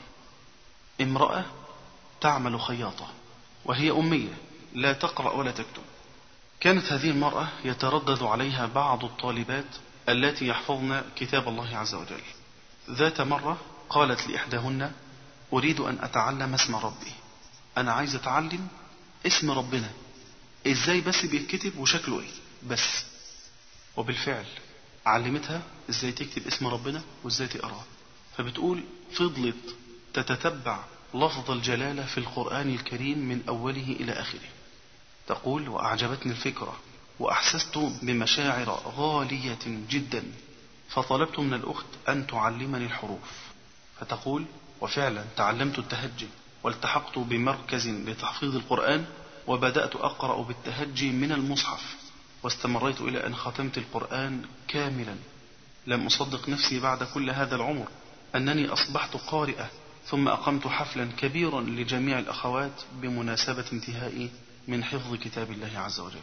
S2: امرأة تعمل خياطة وهي أمية لا تقرأ ولا تكتب. كانت هذه المرأة يتردد عليها بعض الطالبات التي يحفظن كتاب الله عز وجل. ذات مرة قالت لإحداهن: أريد أن أتعلم اسم ربي، أنا عايز أتعلم اسم ربنا إزاي بس بيتكتب وشكله إيه بس. وبالفعل علمتها إزاي تكتب اسم ربنا وإزاي تقرأه. فبتقول: فضلت تتتبع لفظ الجلالة في القرآن الكريم من أوله إلى آخره. تقول: وأعجبتني الفكرة وأحسست بمشاعر غالية جدا، فطلبت من الأخت أن تعلمني الحروف. فتقول: وفعلا تعلمت التهجي، والتحقت بمركز لتحفيظ القرآن، وبدأت أقرأ بالتهجي من المصحف، واستمريت إلى أن ختمت القرآن كاملا. لم أصدق نفسي بعد كل هذا العمر أنني أصبحت قارئة. ثم أقمت حفلا كبيرا لجميع الأخوات بمناسبة انتهائي من حفظ كتاب الله عز وجل.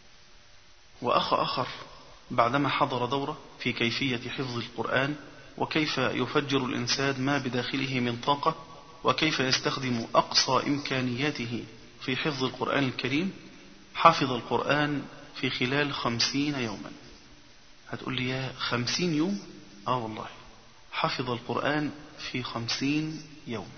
S2: وأخ آخر بعدما حضر دورة في كيفية حفظ القرآن وكيف يفجر الإنسان ما بداخله من طاقة، وكيف يستخدم أقصى إمكانياته في حفظ القرآن الكريم. حفظ القرآن في خلال خمسين يوما. هتقول لي يا خمسين يوم؟ آه والله، حفظ القرآن في خمسين يوم.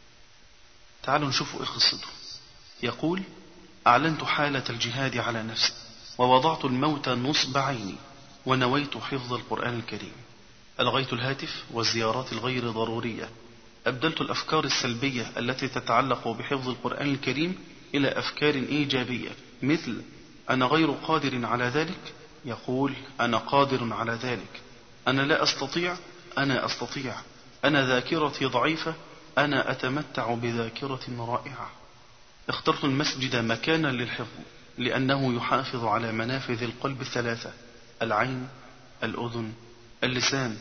S2: تعالوا نشوفوا إيه قصته. يقول: أعلنت حالة الجهاد على نفسي، ووضعت الموت نصب عيني، ونويت حفظ القرآن الكريم. ألغيت الهاتف والزيارات الغير ضرورية، أبدلت الأفكار السلبية التي تتعلق بحفظ القرآن الكريم إلى أفكار إيجابية، مثل: أنا غير قادر على ذلك. يقول: أنا قادر على ذلك. أنا لا أستطيع. أنا أستطيع. أنا ذاكرتي ضعيفة. أنا أتمتع بذاكرة رائعة. اخترت المسجد مكانا للحفظ لأنه يحافظ على منافذ القلب الثلاثة: العين، الأذن، اللسان.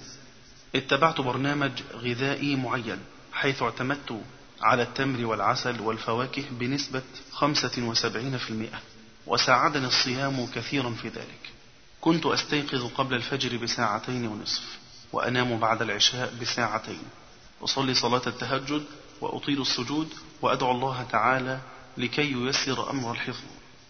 S2: اتبعت برنامج غذائي معين، حيث اعتمدت على التمر والعسل والفواكه بنسبة خمسة وسبعين بالمئة، وساعدني الصيام كثيرا في ذلك. كنت أستيقظ قبل الفجر بساعتين ونصف، وأنام بعد العشاء بساعتين، أصلي صلاة التهجد وأطيل السجود، وأدعو الله تعالى لكي ييسر أمر الحفظ.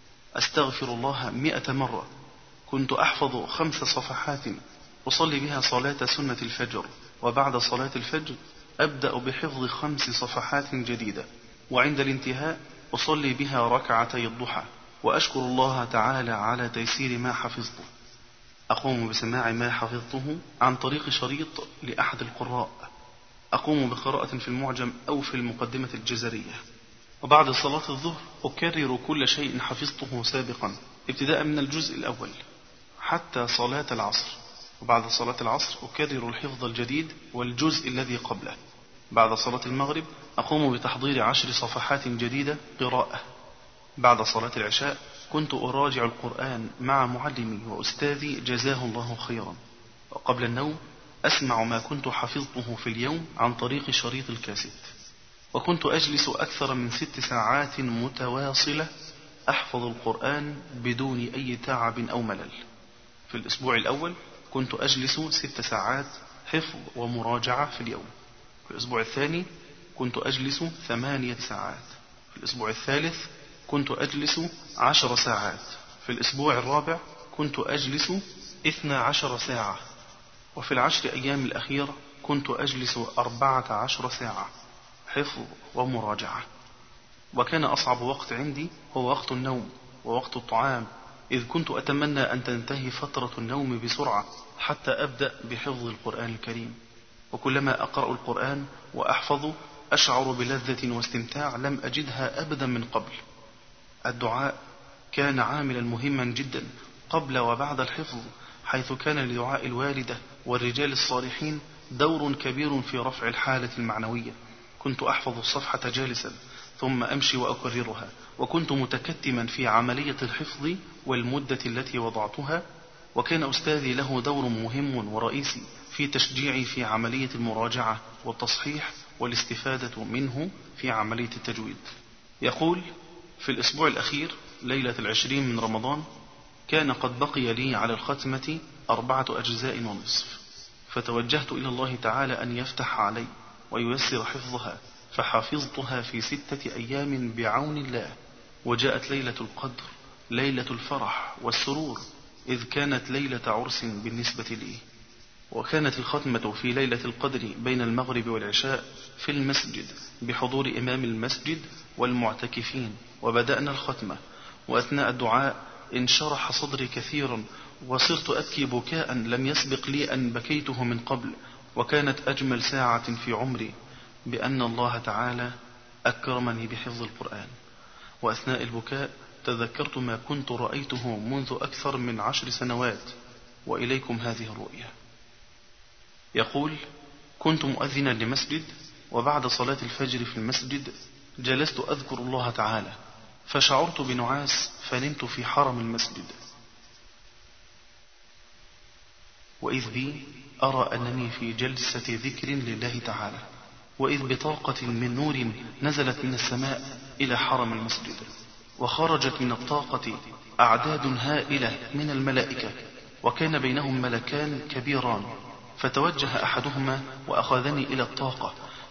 S2: أستغفر الله مئة مرة. كنت أحفظ خمس صفحات أصلي بها صلاة سنة الفجر، وبعد صلاة الفجر أبدأ بحفظ خمس صفحات جديدة، وعند الانتهاء أصلي بها ركعتي الضحى، وأشكر الله تعالى على تيسير ما حفظته. أقوم بسماع ما حفظته عن طريق شريط لأحد القراء. أقوم بقراءة في المعجم أو في المقدمة الجزرية. وبعد صلاة الظهر أكرر كل شيء حفظته سابقا، ابتداء من الجزء الأول حتى صلاة العصر. وبعد صلاة العصر أكرر الحفظ الجديد والجزء الذي قبله. بعد صلاة المغرب أقوم بتحضير عشر صفحات جديدة قراءة. بعد صلاة العشاء كنت أراجع القرآن مع معلمي وأستاذي جزاه الله خيرا. وقبل النوم أسمع ما كنت حفظته في اليوم عن طريق شريط الكاسيت. وكنت أجلس أكثر من ست ساعات متواصلة أحفظ القرآن بدون أي تعب أو ملل. في الأسبوع الأول كنت أجلس ست ساعات حفظ ومراجعة في اليوم. في الأسبوع الثاني كنت أجلس ثمانية ساعات. في الأسبوع الثالث كنت أجلس عشر ساعات. في الأسبوع الرابع كنت أجلس اثنى عشر ساعة. وفي العشر أيام الأخيرة كنت أجلس أربعة عشر ساعة حفظ ومراجعة. وكان أصعب وقت عندي هو وقت النوم ووقت الطعام، إذ كنت أتمنى أن تنتهي فترة النوم بسرعة حتى أبدأ بحفظ القرآن الكريم. وكلما أقرأ القرآن وأحفظ أشعر بلذة واستمتاع لم أجدها أبدا من قبل. الدعاء كان عاملا مهما جدا قبل وبعد الحفظ، حيث كان لدعاء الوالدة والرجال الصالحين دور كبير في رفع الحالة المعنوية. كنت أحفظ الصفحة جالسا ثم أمشي وأكررها، وكنت متكتما في عملية الحفظ والمدة التي وضعتها. وكان أستاذي له دور مهم ورئيسي في تشجيعي في عملية المراجعة والتصحيح والاستفادة منه في عملية التجويد. يقول: في الأسبوع الأخير ليلة العشرين من رمضان كان قد بقي لي على الختمة أربعة أجزاء ونصف، فتوجهت إلى الله تعالى أن يفتح علي وييسر حفظها، فحفظتها في ستة أيام بعون الله. وجاءت ليلة القدر، ليلة الفرح والسرور، إذ كانت ليلة عرس بالنسبة لي. وكانت الختمة في ليلة القدر بين المغرب والعشاء في المسجد بحضور إمام المسجد والمعتكفين. وبدأنا الختمة، وأثناء الدعاء انشرح صدري كثيرا، وصرت أبكي بكاء لم يسبق لي أن بكيته من قبل. وكانت أجمل ساعة في عمري، بأن الله تعالى أكرمني بحفظ القرآن. وأثناء البكاء تذكرت ما كنت رأيته منذ أكثر من عشر سنوات، وإليكم هذه الرؤية. يقول: كنت مؤذنا لمسجد، وبعد صلاة الفجر في المسجد جلست أذكر الله تعالى، فشعرت بنعاس فنمت في حرم المسجد، وإذ بي أرى أنني في جلسة ذكر لله تعالى، وإذ بطاقة من نور نزلت من السماء إلى حرم المسجد، وخرجت من الطاقة أعداد هائلة من الملائكة، وكان بينهم ملكان كبيران، فتوجه أحدهما وأخذني إلى الطاقة،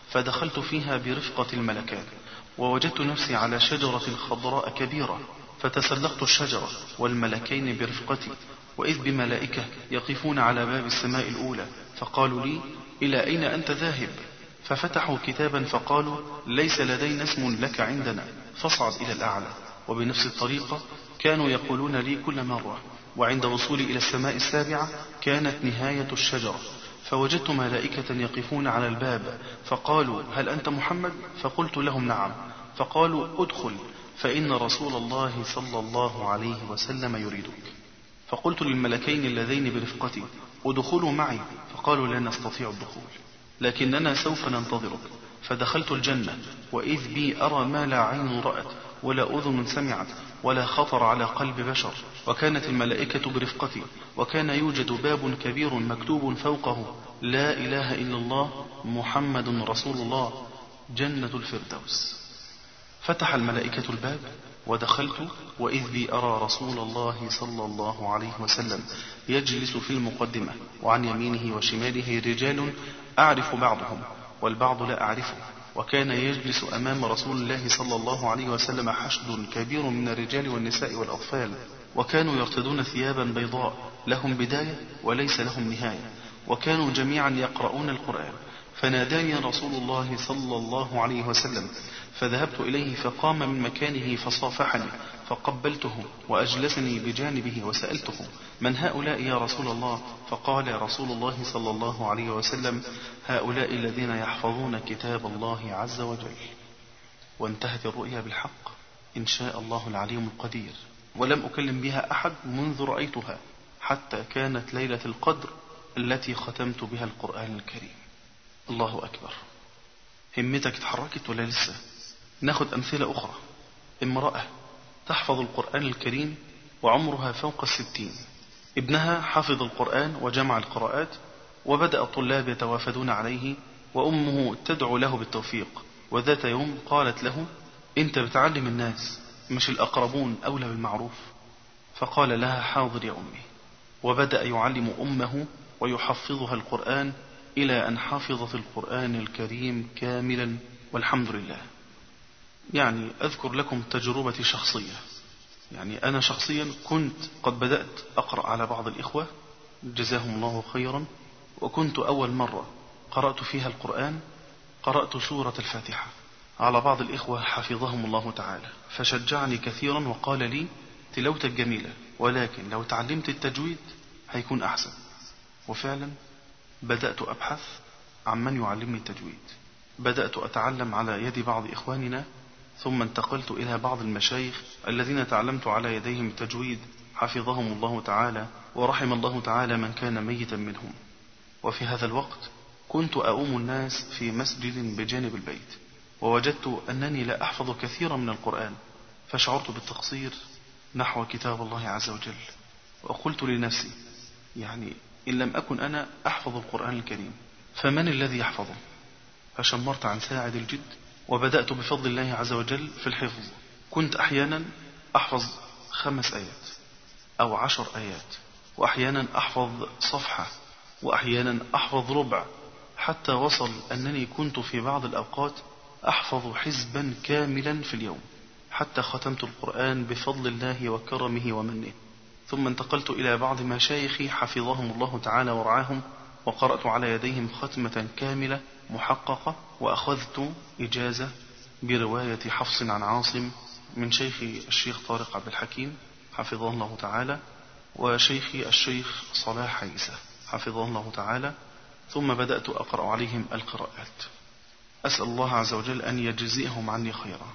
S2: فدخلت فيها برفقة الملكات، ووجدت نفسي على شجرة خضراء كبيرة، فتسلقت الشجرة والملكين برفقتي، وإذ بملائكة يقفون على باب السماء الأولى، فقالوا لي: إلى أين أنت ذاهب؟ ففتحوا كتابا فقالوا: ليس لدينا اسم لك عندنا، فاصعد إلى الأعلى. وبنفس الطريقة كانوا يقولون لي كل مرة. وعند وصولي إلى السماء السابعة كانت نهاية الشجرة، فوجدت ملائكة يقفون على الباب، فقالوا: هل أنت محمد؟ فقلت لهم: نعم. فقالوا: ادخل، فإن رسول الله صلى الله عليه وسلم يريدك. فقلت للملكين اللذين برفقتي: ادخلوا معي. فقالوا: لا نستطيع الدخول، لكننا سوف ننتظرك. فدخلت الجنة، وإذ بي أرى ما لا عين رأت ولا أذن سمعت ولا خطر على قلب بشر. وكانت الملائكة برفقتي، وكان يوجد باب كبير مكتوب فوقه: لا إله إلا الله محمد رسول الله، جنة الفردوس. فتح الملائكة الباب ودخلت، وإذ بي أرى رسول الله صلى الله عليه وسلم يجلس في المقدمة، وعن يمينه وشماله رجال أعرف بعضهم والبعض لا أعرفه. وكان يجلس أمام رسول الله صلى الله عليه وسلم حشد كبير من الرجال والنساء والأطفال، وكانوا يرتدون ثيابا بيضاء لهم بداية وليس لهم نهاية، وكانوا جميعا يقرؤون القرآن. فناداني رسول الله صلى الله عليه وسلم، فذهبت إليه فقام من مكانه فصافحني، فقبلته وأجلسني بجانبه وسألته: من هؤلاء يا رسول الله؟ فقال رسول الله صلى الله عليه وسلم: هؤلاء الذين يحفظون كتاب الله عز وجل. وانتهت الرؤيا بالحق إن شاء الله العليم القدير، ولم أكلم بها أحد منذ رأيتها، حتى كانت ليلة القدر التي ختمت بها القرآن الكريم. الله أكبر. همتك اتحركت ولا لسه؟ ناخد أمثلة أخرى. امرأة تحفظ القرآن الكريم وعمرها فوق الستين، ابنها حفظ القرآن وجمع القراءات، وبدأ الطلاب يتوافدون عليه، وأمه تدعو له بالتوفيق. وذات يوم قالت له: أنت بتعلم الناس، مش الأقربون أولى بالمعروف؟ فقال لها: حاضر يا أمي. وبدأ يعلم أمه ويحفظها القرآن إلى أن حفظت القرآن الكريم كاملا، والحمد لله. يعني أذكر لكم تجربتي شخصية. يعني أنا شخصيا كنت قد بدأت أقرأ على بعض الإخوة جزاهم الله خيرا، وكنت أول مرة قرأت فيها القرآن قرأت سورة الفاتحة على بعض الإخوة حفظهم الله تعالى، فشجعني كثيرا وقال لي: تلاوتك جميلة، ولكن لو تعلمت التجويد هيكون أحسن. وفعلا بدأت أبحث عن من يعلمني التجويد، بدأت أتعلم على يد بعض إخواننا، ثم انتقلت إلى بعض المشايخ الذين تعلمت على يديهم التجويد حفظهم الله تعالى، ورحم الله تعالى من كان ميتا منهم. وفي هذا الوقت كنت أؤم الناس في مسجد بجانب البيت، ووجدت أنني لا أحفظ كثيرا من القرآن، فشعرت بالتقصير نحو كتاب الله عز وجل، وقلت لنفسي: يعني إن لم أكن أنا أحفظ القرآن الكريم فمن الذي يحفظه؟ فشمرت عن ساعد الجد، وبدأت بفضل الله عز وجل في الحفظ. كنت أحيانا أحفظ خمس آيات أو عشر آيات، وأحيانا أحفظ صفحة، وأحيانا أحفظ ربع، حتى وصل أنني كنت في بعض الأوقات أحفظ حزبا كاملا في اليوم، حتى ختمت القرآن بفضل الله وكرمه ومنه. ثم انتقلت إلى بعض مشايخي حفظهم الله تعالى ورعاهم، وقرأت على يديهم ختمة كاملة محققة، وأخذت إجازة برواية حفص عن عاصم من شيخي الشيخ طارق عبد الحكيم حفظه الله تعالى، وشيخي الشيخ صلاح عيسى حفظه الله تعالى. ثم بدأت أقرأ عليهم القراءات. أسأل الله عز وجل أن يجزئهم عني خيرا.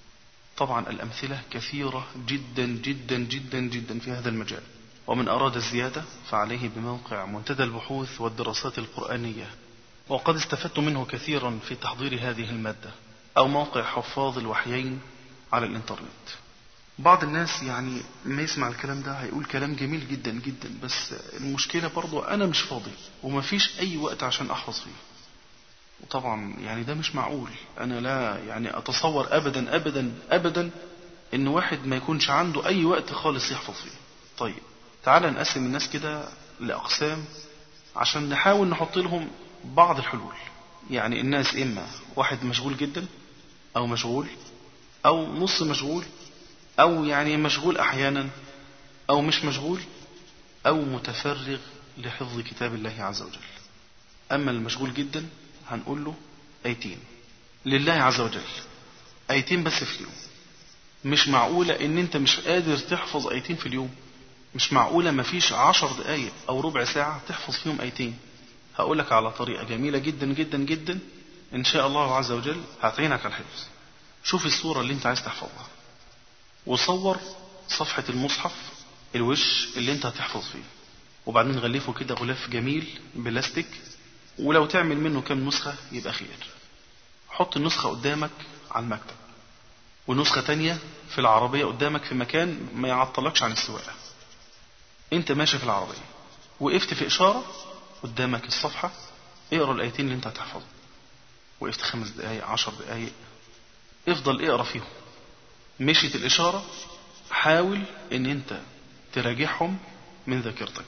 S2: طبعا الأمثلة كثيرة جدا جدا جدا جدا في هذا المجال، ومن أراد الزيادة فعليه بموقع منتدى البحوث والدراسات القرآنية، وقد استفدت منه كثيرا في تحضير هذه المادة، أو موقع حفاظ الوحيين على الإنترنت. بعض الناس يعني ما يسمع الكلام ده هيقول كلام جميل جدا جدا، بس المشكلة برضو أنا مش فاضي وما فيش أي وقت عشان أحفظ فيه. وطبعا يعني ده مش معقول. أنا لا يعني أتصور أبدا أبدا أبدا إن واحد ما يكونش عنده أي وقت خالص يحفظ فيه. طيب تعال نقسم الناس كده لأقسام عشان نحاول نحط لهم بعض الحلول. يعني الناس إما واحد مشغول جدا أو مشغول أو نص مشغول أو يعني مشغول أحيانا أو مش مشغول أو متفرغ لحفظ كتاب الله عز وجل. أما المشغول جدا هنقول له آيتين لله عز وجل، آيتين بس في اليوم. مش معقولة إن أنت مش قادر تحفظ آيتين في اليوم، مش معقولة مفيش عشر دقايق أو ربع ساعة تحفظ فيهم آيتين. هقولك على طريقة جميلة جدا جدا جدا إن شاء الله عز وجل هتعينك على الحفظ. شوف الصورة اللي أنت عايز تحفظها وصور صفحة المصحف الوش اللي أنت هتحفظ فيه، وبعدين غلفه كده غلاف جميل بلاستيك، ولو تعمل منه كام نسخة يبقى خير. حط النسخة قدامك على المكتب ونسخة تانية في العربية قدامك في مكان ما يعطلكش عن السواقة. انت ماشي في العربية وقفت في إشارة قدامك الصفحة، اقرأ الآيتين اللي انت هتحفظها. وقفت خمس دقايق عشر دقايق افضل اقرأ فيهم. مشيت الإشارة حاول ان انت تراجعهم من ذاكرتك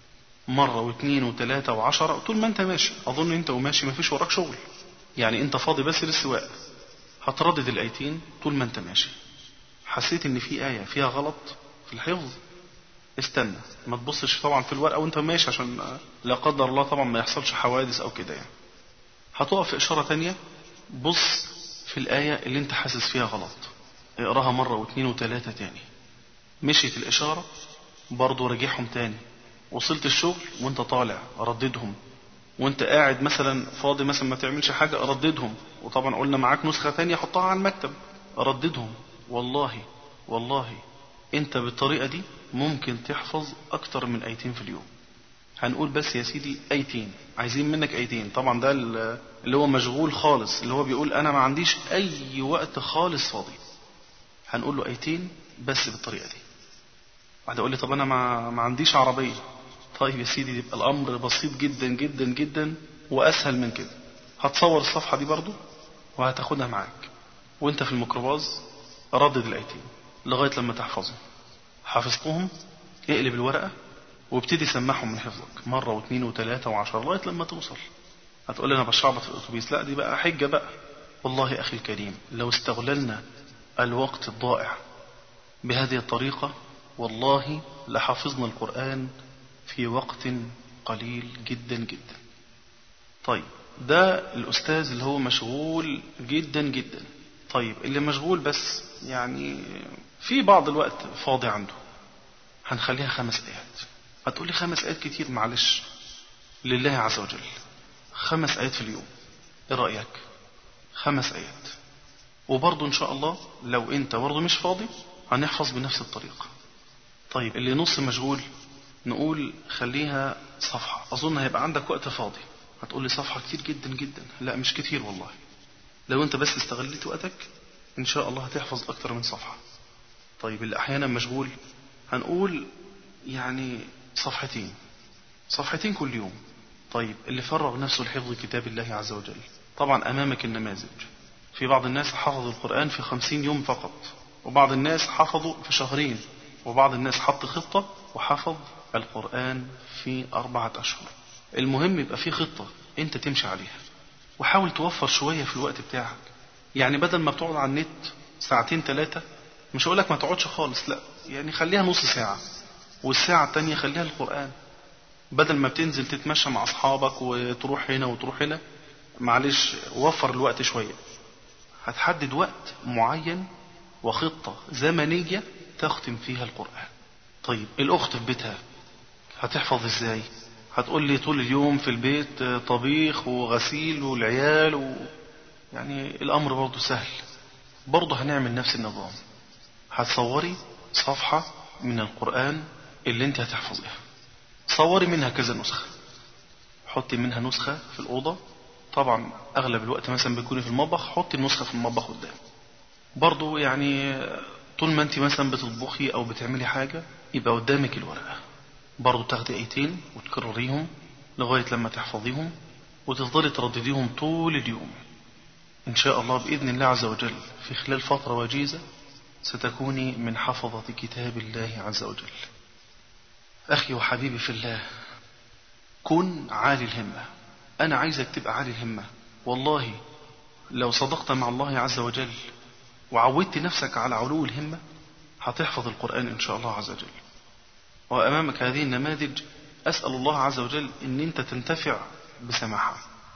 S2: مرة واثنين وثلاثة وعشرة طول ما انت ماشي. اظن انت وماشي ما فيش وراك شغل، يعني انت فاضي بس للسواقة. هتردد الآيتين طول ما انت ماشي. حسيت ان في آية فيها غلط في الحفظ، استنى، ما تبصش طبعا في الورقة وانت ماشي عشان لا قدر الله طبعا ما يحصلش حوادث او كده يعني. هتقف في إشارة تانية، بص في الآية اللي انت حاسس فيها غلط، اقراها مرة واثنين وثلاثة تاني. مشيت الإشارة برضو راجعهم تاني. وصلت الشغل وانت طالع رددهم، وانت قاعد مثلا فاضي مثلا ما تعملش حاجة رددهم. وطبعا قلنا معاك نسخة تانية حطها على المكتب رددهم. والله والله انت بالطريقة دي ممكن تحفظ اكتر من آيتين في اليوم. هنقول بس يا سيدي آيتين، عايزين منك آيتين. طبعا ده اللي هو مشغول خالص، اللي هو بيقول انا ما عنديش اي وقت خالص فاضي، هنقول له آيتين بس بالطريقة دي. بعد يقول لي طب انا ما, ما عنديش عربية. طيب يا سيدي يبقى الامر بسيط جدا جدا جدا واسهل من كده. هتصور الصفحة دي برضو وهتاخدها معاك وانت في الميكروباص، ردد الآيتين لغاية لما تحفظهم. حفظتهم اقلب الورقة وابتدي سمعهم من حفظك مرة واثنين وثلاثة وعشرة لغاية لما توصل. هتقول لي انا بشعبط في الاتوبيس، لا دي بقى حجة بقى. والله اخي الكريم لو استغللنا الوقت الضائع بهذه الطريقة والله لحفظنا القرآن في وقت قليل جدا جدا. طيب ده الأستاذ اللي هو مشغول جدا جدا. طيب اللي مشغول بس يعني في بعض الوقت فاضي عنده، هنخليها خمس آيات. هتقولي خمس آيات كتير، معلش لله عز وجل خمس آيات في اليوم، ايه رأيك؟ خمس آيات. وبرضه إن شاء الله لو أنت برضه مش فاضي هنحفظ بنفس الطريقة. طيب اللي نص مشغول نقول خليها صفحة. أظن هيبقى عندك وقت فاضي. هتقول لي صفحة كتير جدا جدا، لا مش كتير والله. لو أنت بس استغلت وقتك إن شاء الله هتحفظ أكتر من صفحة. طيب اللي أحيانا مشغول هنقول يعني صفحتين صفحتين كل يوم. طيب اللي فرغ نفسه لحفظ كتاب الله عز وجل، طبعا أمامك النماذج. في بعض الناس حفظوا القرآن في خمسين يوم فقط، وبعض الناس حفظوا في شهرين، وبعض الناس حط خطة وحفظ القرآن في أربعة أشهر. المهم يبقى في خطة أنت تمشي عليها، وحاول توفر شوية في الوقت بتاعك. يعني بدل ما بتقعد على النت ساعتين ثلاثة، مش هقولك ما تقعدش خالص، لا يعني خليها نص ساعة، والساعة التانية خليها القرآن. بدل ما بتنزل تتمشى مع أصحابك وتروح هنا وتروح هنا، معلش وفر الوقت شوية. هتحدد وقت معين وخطة زمنية تختم فيها القرآن. طيب الأخت في بيتها هتحفظ ازاي؟ هتقول لي طول اليوم في البيت طبيخ وغسيل والعيال و... يعني الأمر برضو سهل. برضو هنعمل نفس النظام. هتصوري صفحة من القرآن اللي انت هتحفظيها، صوري منها كذا نسخة، حطي منها نسخة في الأوضة. طبعا أغلب الوقت مثلا بتكوني في المطبخ، حطي النسخة في المطبخ قدام. برضو يعني طول ما انت مثلا بتطبخي أو بتعملي حاجة يبقى قدامك الورقة. برضو تاخدي آيتين وتكرريهم لغاية لما تحفظيهم، وتفضلي تردديهم طول اليوم. إن شاء الله بإذن الله عز وجل في خلال فترة وجيزة ستكوني من حفظة كتاب الله عز وجل. أخي وحبيبي في الله، كن عالي الهمة. أنا عايزك تبقى عالي الهمة والله لو صدقت مع الله عز وجل وعودت نفسك على علو الهمة هتحفظ القرآن إن شاء الله عز وجل. وأمامك هذه النماذج، أسأل الله عز وجل أن أنت تنتفع بسماعها.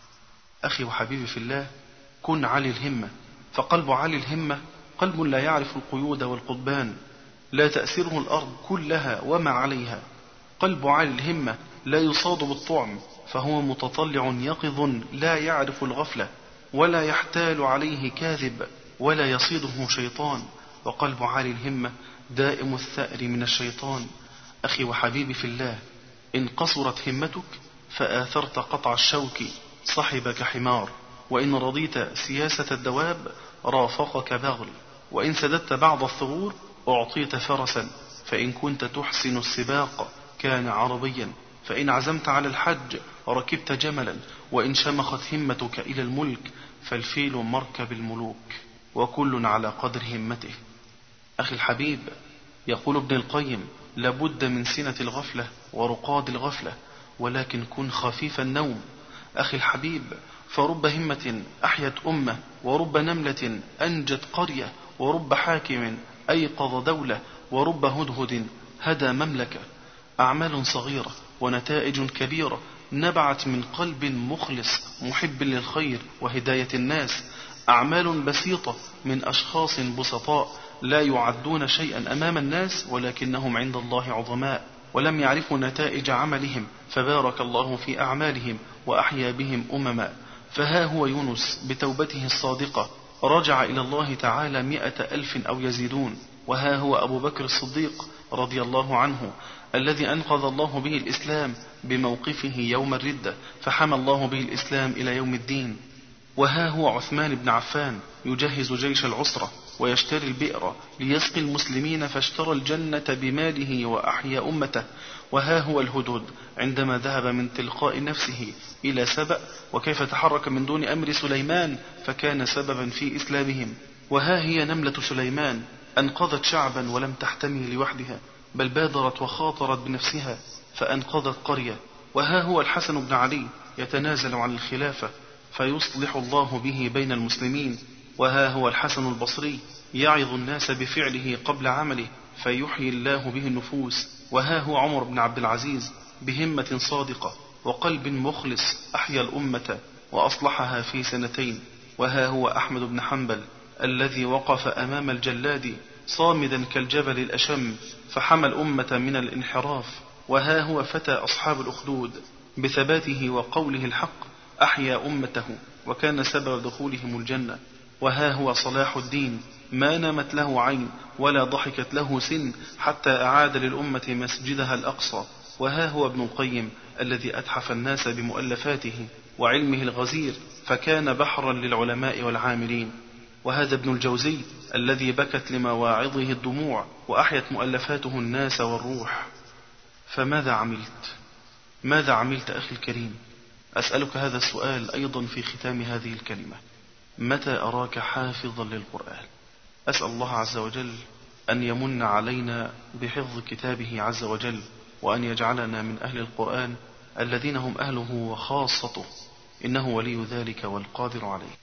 S2: أخي وحبيبي في الله، كن عالي الهمة، فقلب عالي الهمة قلب لا يعرف القيود والقضبان، لا تأسره الأرض كلها وما عليها. قلب عالي الهمة لا يصاد بالطعم، فهو متطلع يقظ لا يعرف الغفلة، ولا يحتال عليه كاذب، ولا يصيده شيطان. وقلب عالي الهمة دائم الثأر من الشيطان. أخي وحبيبي في الله، إن قصرت همتك فآثرت قطع الشوك صحبك حمار، وإن رضيت سياسة الدواب رافقك بغل، وإن سددت بعض الثغور أعطيت فرسا، فإن كنت تحسن السباق كان عربيا، فإن عزمت على الحج ركبت جملا، وإن شمخت همتك إلى الملك فالفيل مركب الملوك، وكل على قدر همته. أخي الحبيب، يقول ابن القيم: لابد من سنة الغفلة ورقاد الغفلة، ولكن كن خفيف النوم. أخي الحبيب، فرب همة أحيت أمة، ورب نملة أنجت قرية، ورب حاكم أيقظ دولة، ورب هدهد هدى مملكة. أعمال صغيرة ونتائج كبيرة نبعت من قلب مخلص محب للخير وهداية الناس. أعمال بسيطة من أشخاص بسطاء لا يعدون شيئا أمام الناس، ولكنهم عند الله عظماء، ولم يعرفوا نتائج عملهم، فبارك الله في أعمالهم وأحيا بهم أمما. فها هو يونس بتوبته الصادقة رجع إلى الله تعالى مئة ألف أو يزيدون. وها هو أبو بكر الصديق رضي الله عنه الذي أنقذ الله به الإسلام بموقفه يوم الردة، فحمى الله به الإسلام إلى يوم الدين. وها هو عثمان بن عفان يجهز جيش العسرة ويشتري البئر ليسقي المسلمين، فاشترى الجنة بماله وأحيا أمته. وها هو الهدهد عندما ذهب من تلقاء نفسه إلى سبأ، وكيف تحرك من دون أمر سليمان فكان سببا في إسلامهم. وها هي نملة سليمان أنقذت شعبا ولم تحتمي لوحدها، بل بادرت وخاطرت بنفسها فأنقذت قرية. وها هو الحسن بن علي يتنازل عن الخلافة فيصلح الله به بين المسلمين. وها هو الحسن البصري يعظ الناس بفعله قبل عمله فيحيي الله به النفوس. وها هو عمر بن عبد العزيز بهمة صادقة وقلب مخلص أحيا الأمة وأصلحها في سنتين. وها هو أحمد بن حنبل الذي وقف أمام الجلاد صامدا كالجبل الأشم فحمى الأمة من الانحراف. وها هو فتى أصحاب الأخدود بثباته وقوله الحق أحيا أمته وكان سبب دخولهم الجنة. وها هو صلاح الدين ما نامت له عين ولا ضحكت له سن حتى أعاد للأمة مسجدها الأقصى. وها هو ابن القيم الذي أتحف الناس بمؤلفاته وعلمه الغزير فكان بحرا للعلماء والعاملين. وهذا ابن الجوزي الذي بكت لمواعظه الدموع وأحيت مؤلفاته الناس والروح. فماذا عملت؟ ماذا عملت أخي الكريم؟ أسألك هذا السؤال أيضا في ختام هذه الكلمة: متى أراك حافظا للقرآن؟ أسأل الله عز وجل أن يمن علينا بحفظ كتابه عز وجل، وأن يجعلنا من أهل القرآن الذين هم أهله وخاصته، إنه ولي ذلك والقادر عليه.